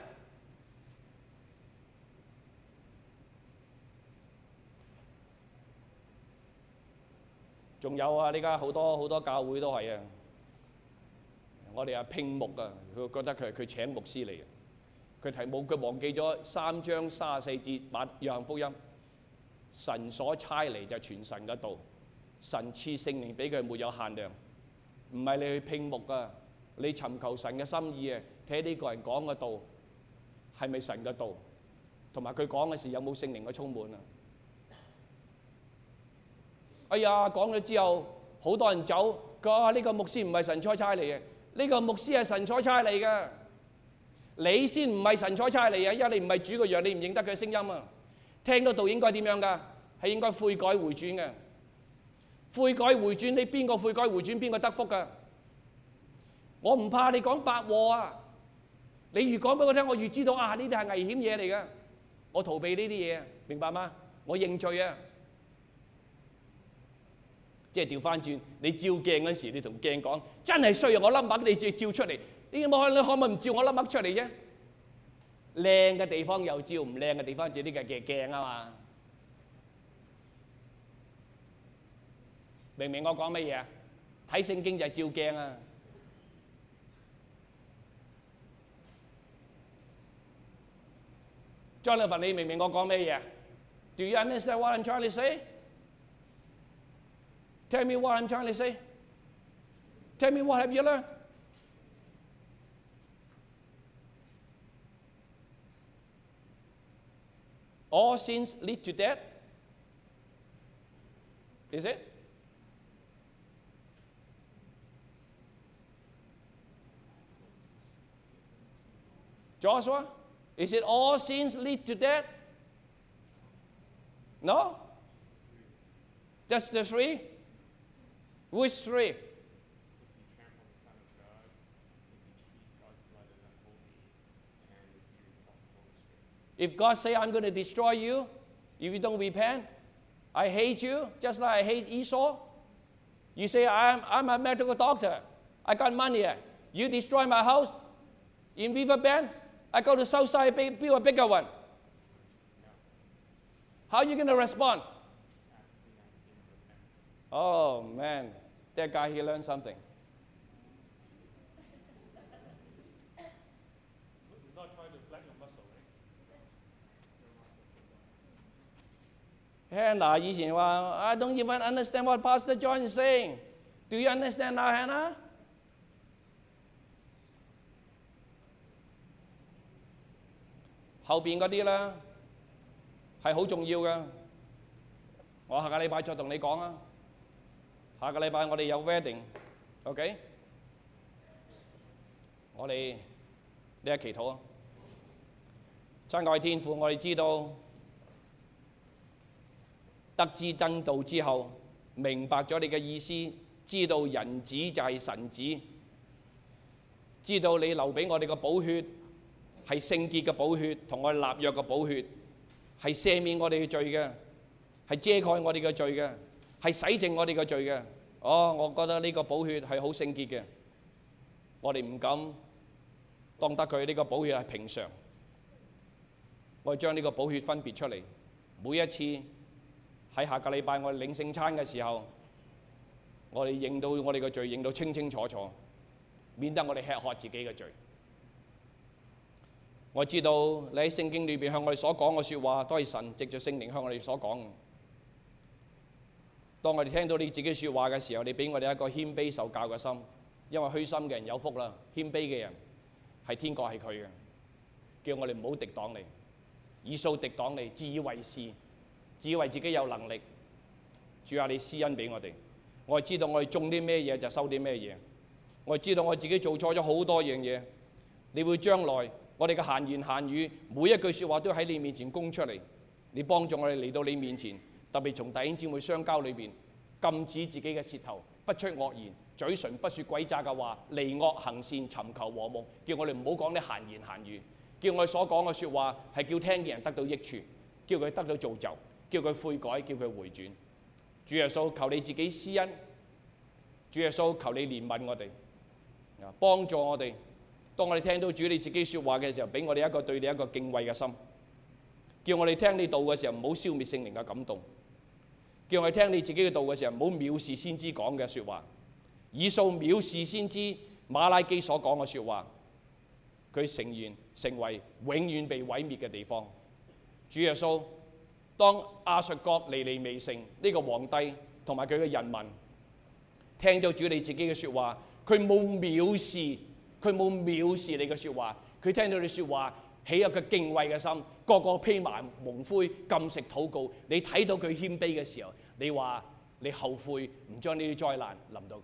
仲有啊，呢家好多好多教會都係啊。我哋啊拼目啊，佢覺得佢係佢請牧師嚟嘅，佢題目佢忘記咗三章三十四節馬約翰福音，神所差嚟就係傳神嘅道，神賜聖靈俾佢沒有限量，唔係你去拼目啊，你尋求神嘅心意啊，睇呢個人講嘅道係咪神嘅道，同埋佢講嘅時有冇聖靈嘅充滿啊？哎呀，講咗之後好多人走，佢話呢個牧師唔係神所差嚟嘅。呢個牧師係神所差嚟嘅，你先唔係神所差嚟啊！因為你唔係主嘅羊，你唔認得佢嘅聲音啊！聽到道應該點樣㗎？係應該悔改回轉嘅，悔改回轉，你邊個悔改回轉邊個得福㗎？我唔怕你講八禍啊！你越講俾我聽，我越知道啊！呢啲係危險嘢嚟㗎，我逃避呢啲嘢，明白嗎？我認罪啊！即係調翻轉，你照鏡嗰時，你同鏡講真係衰啊！我粒癦你照照出嚟，你可你可唔可以唔照我粒癦出嚟啫？靚嘅地方又照，唔靚嘅地方照，呢個嘅鏡啊嘛。明唔明我講乜嘢啊？睇聖經就係照鏡啊。Jonathan，你明唔明我講乜嘢啊 ？Do you understand what I'm trying to say? Tell me what I'm trying to say. Tell me what have you learned? All sins lead to death. Is it? Joshua, is it all sins lead to death? No? Just the three? Which three? If God say, I'm going to destroy you, if you don't repent, I hate you, just like I hate Esau. You say, I'm, I'm a medical doctor. I got money. You destroy my house. In Viva Bend, I go to Southside, build a bigger one. How are you going to respond? Oh, man. That guy, he learned something. Not trying to flex your muscle, right? Hannah 以前話 I don't even understand what Pastor John is saying. Do you understand now, Hannah? 後邊嗰啲啦係好重要嘅。我下個禮拜再同你講啊。下個禮拜我哋有 wedding，OK？ 我哋呢一祈禱啊！親愛天父，我哋知道得知真道之後，明白咗你嘅意思，知道人子就係神子，知道你留俾我哋嘅寶血係聖潔嘅寶血，同我哋立約嘅寶血，係赦免我哋嘅罪嘅，係遮蓋我哋嘅罪嘅，係洗淨我哋嘅罪嘅。哦，我覺得呢個寶血係好聖潔嘅，我哋唔敢當得佢呢個寶血係平常。我哋將呢個寶血分別出嚟，每一次喺下個禮拜我哋領聖餐嘅時候，我哋認到我哋嘅罪，認到清清楚楚，免得我哋吃喝自己嘅罪。我知道你喺聖經裏邊向我哋所講嘅説話，都係神藉着聖靈向我哋所講嘅。當我哋聽到你自己説話嘅時候，你俾我哋一個謙卑受教嘅心，因為虛心嘅人有福啦，謙卑嘅人係天國係佢嘅。叫我哋唔好敵擋你，以掃敵擋你，自以為是，自以為自己有能力。主啊，你施恩俾我哋，我哋知道我哋種啲咩嘢就收啲咩嘢，我哋知道我哋自己做錯咗好多樣嘢，你會將來我哋嘅閒言閒語，每一句説話都喺你面前供出嚟，你幫助我哋嚟到你面前。特別從弟兄姊妹相交裏邊，禁止自己嘅舌頭不出惡言，嘴唇不説詭詐嘅話，離惡行善，尋求和睦。叫我哋唔好講啲閒言閒語，叫我哋所講嘅説話係叫聽嘅人得到益處，叫佢得到造就，叫佢悔改，叫佢回轉。主耶穌，求你自己施恩。主耶穌，求你憐憫我哋，幫助我哋。當我哋聽到主你自己説話嘅時候，俾我哋一個對你一個敬畏嘅心。叫我哋聽你道嘅時候，唔好消滅聖靈嘅感動。叫我哋聽你自己嘅道嘅時候，唔好藐視先知講嘅説話。以掃藐視先知馬拉基所講嘅説話，佢誠然成為永遠被毀滅嘅地方。主耶穌，當亞述國尼尼微城呢個皇帝同埋佢嘅人民聽咗主你自己嘅説話，佢冇藐視，佢冇藐視你嘅説話，佢聽到你説話起一個敬畏嘅心，個個披麻蒙灰禁食禱告。你睇到佢謙卑嘅時候，你話你後悔唔將呢啲災難臨到佢。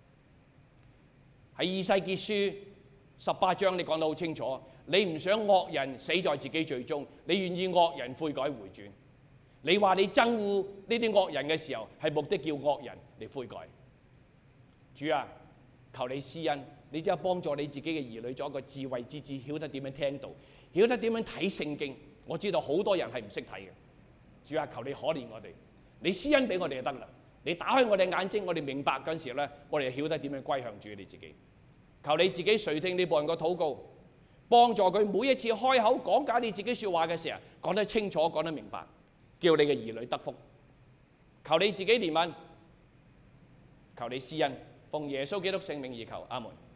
喺以西結書十八章你講得好清楚，你唔想惡人死在自己罪中，你願意惡人悔改回轉。你話你憎惡呢啲惡人嘅時候，係目的叫惡人嚟悔改。主啊，求你施恩，你只係幫助你自己嘅兒女做一個智慧之子，曉得點樣聽道，曉得點樣睇聖經。我知道好多人係唔識睇嘅。主啊，求你可憐我哋，你施恩俾我哋就得啦。你打開我哋眼睛，我哋明白嗰陣時咧，我哋就曉得點樣歸向主你自己。求你自己垂聽呢部人個禱告，幫助佢每一次開口講解你自己説話嘅時候，講得清楚，講得明白，叫你嘅兒女得福。求你自己憐憫，求你施恩，奉耶穌基督聖名而求，阿門。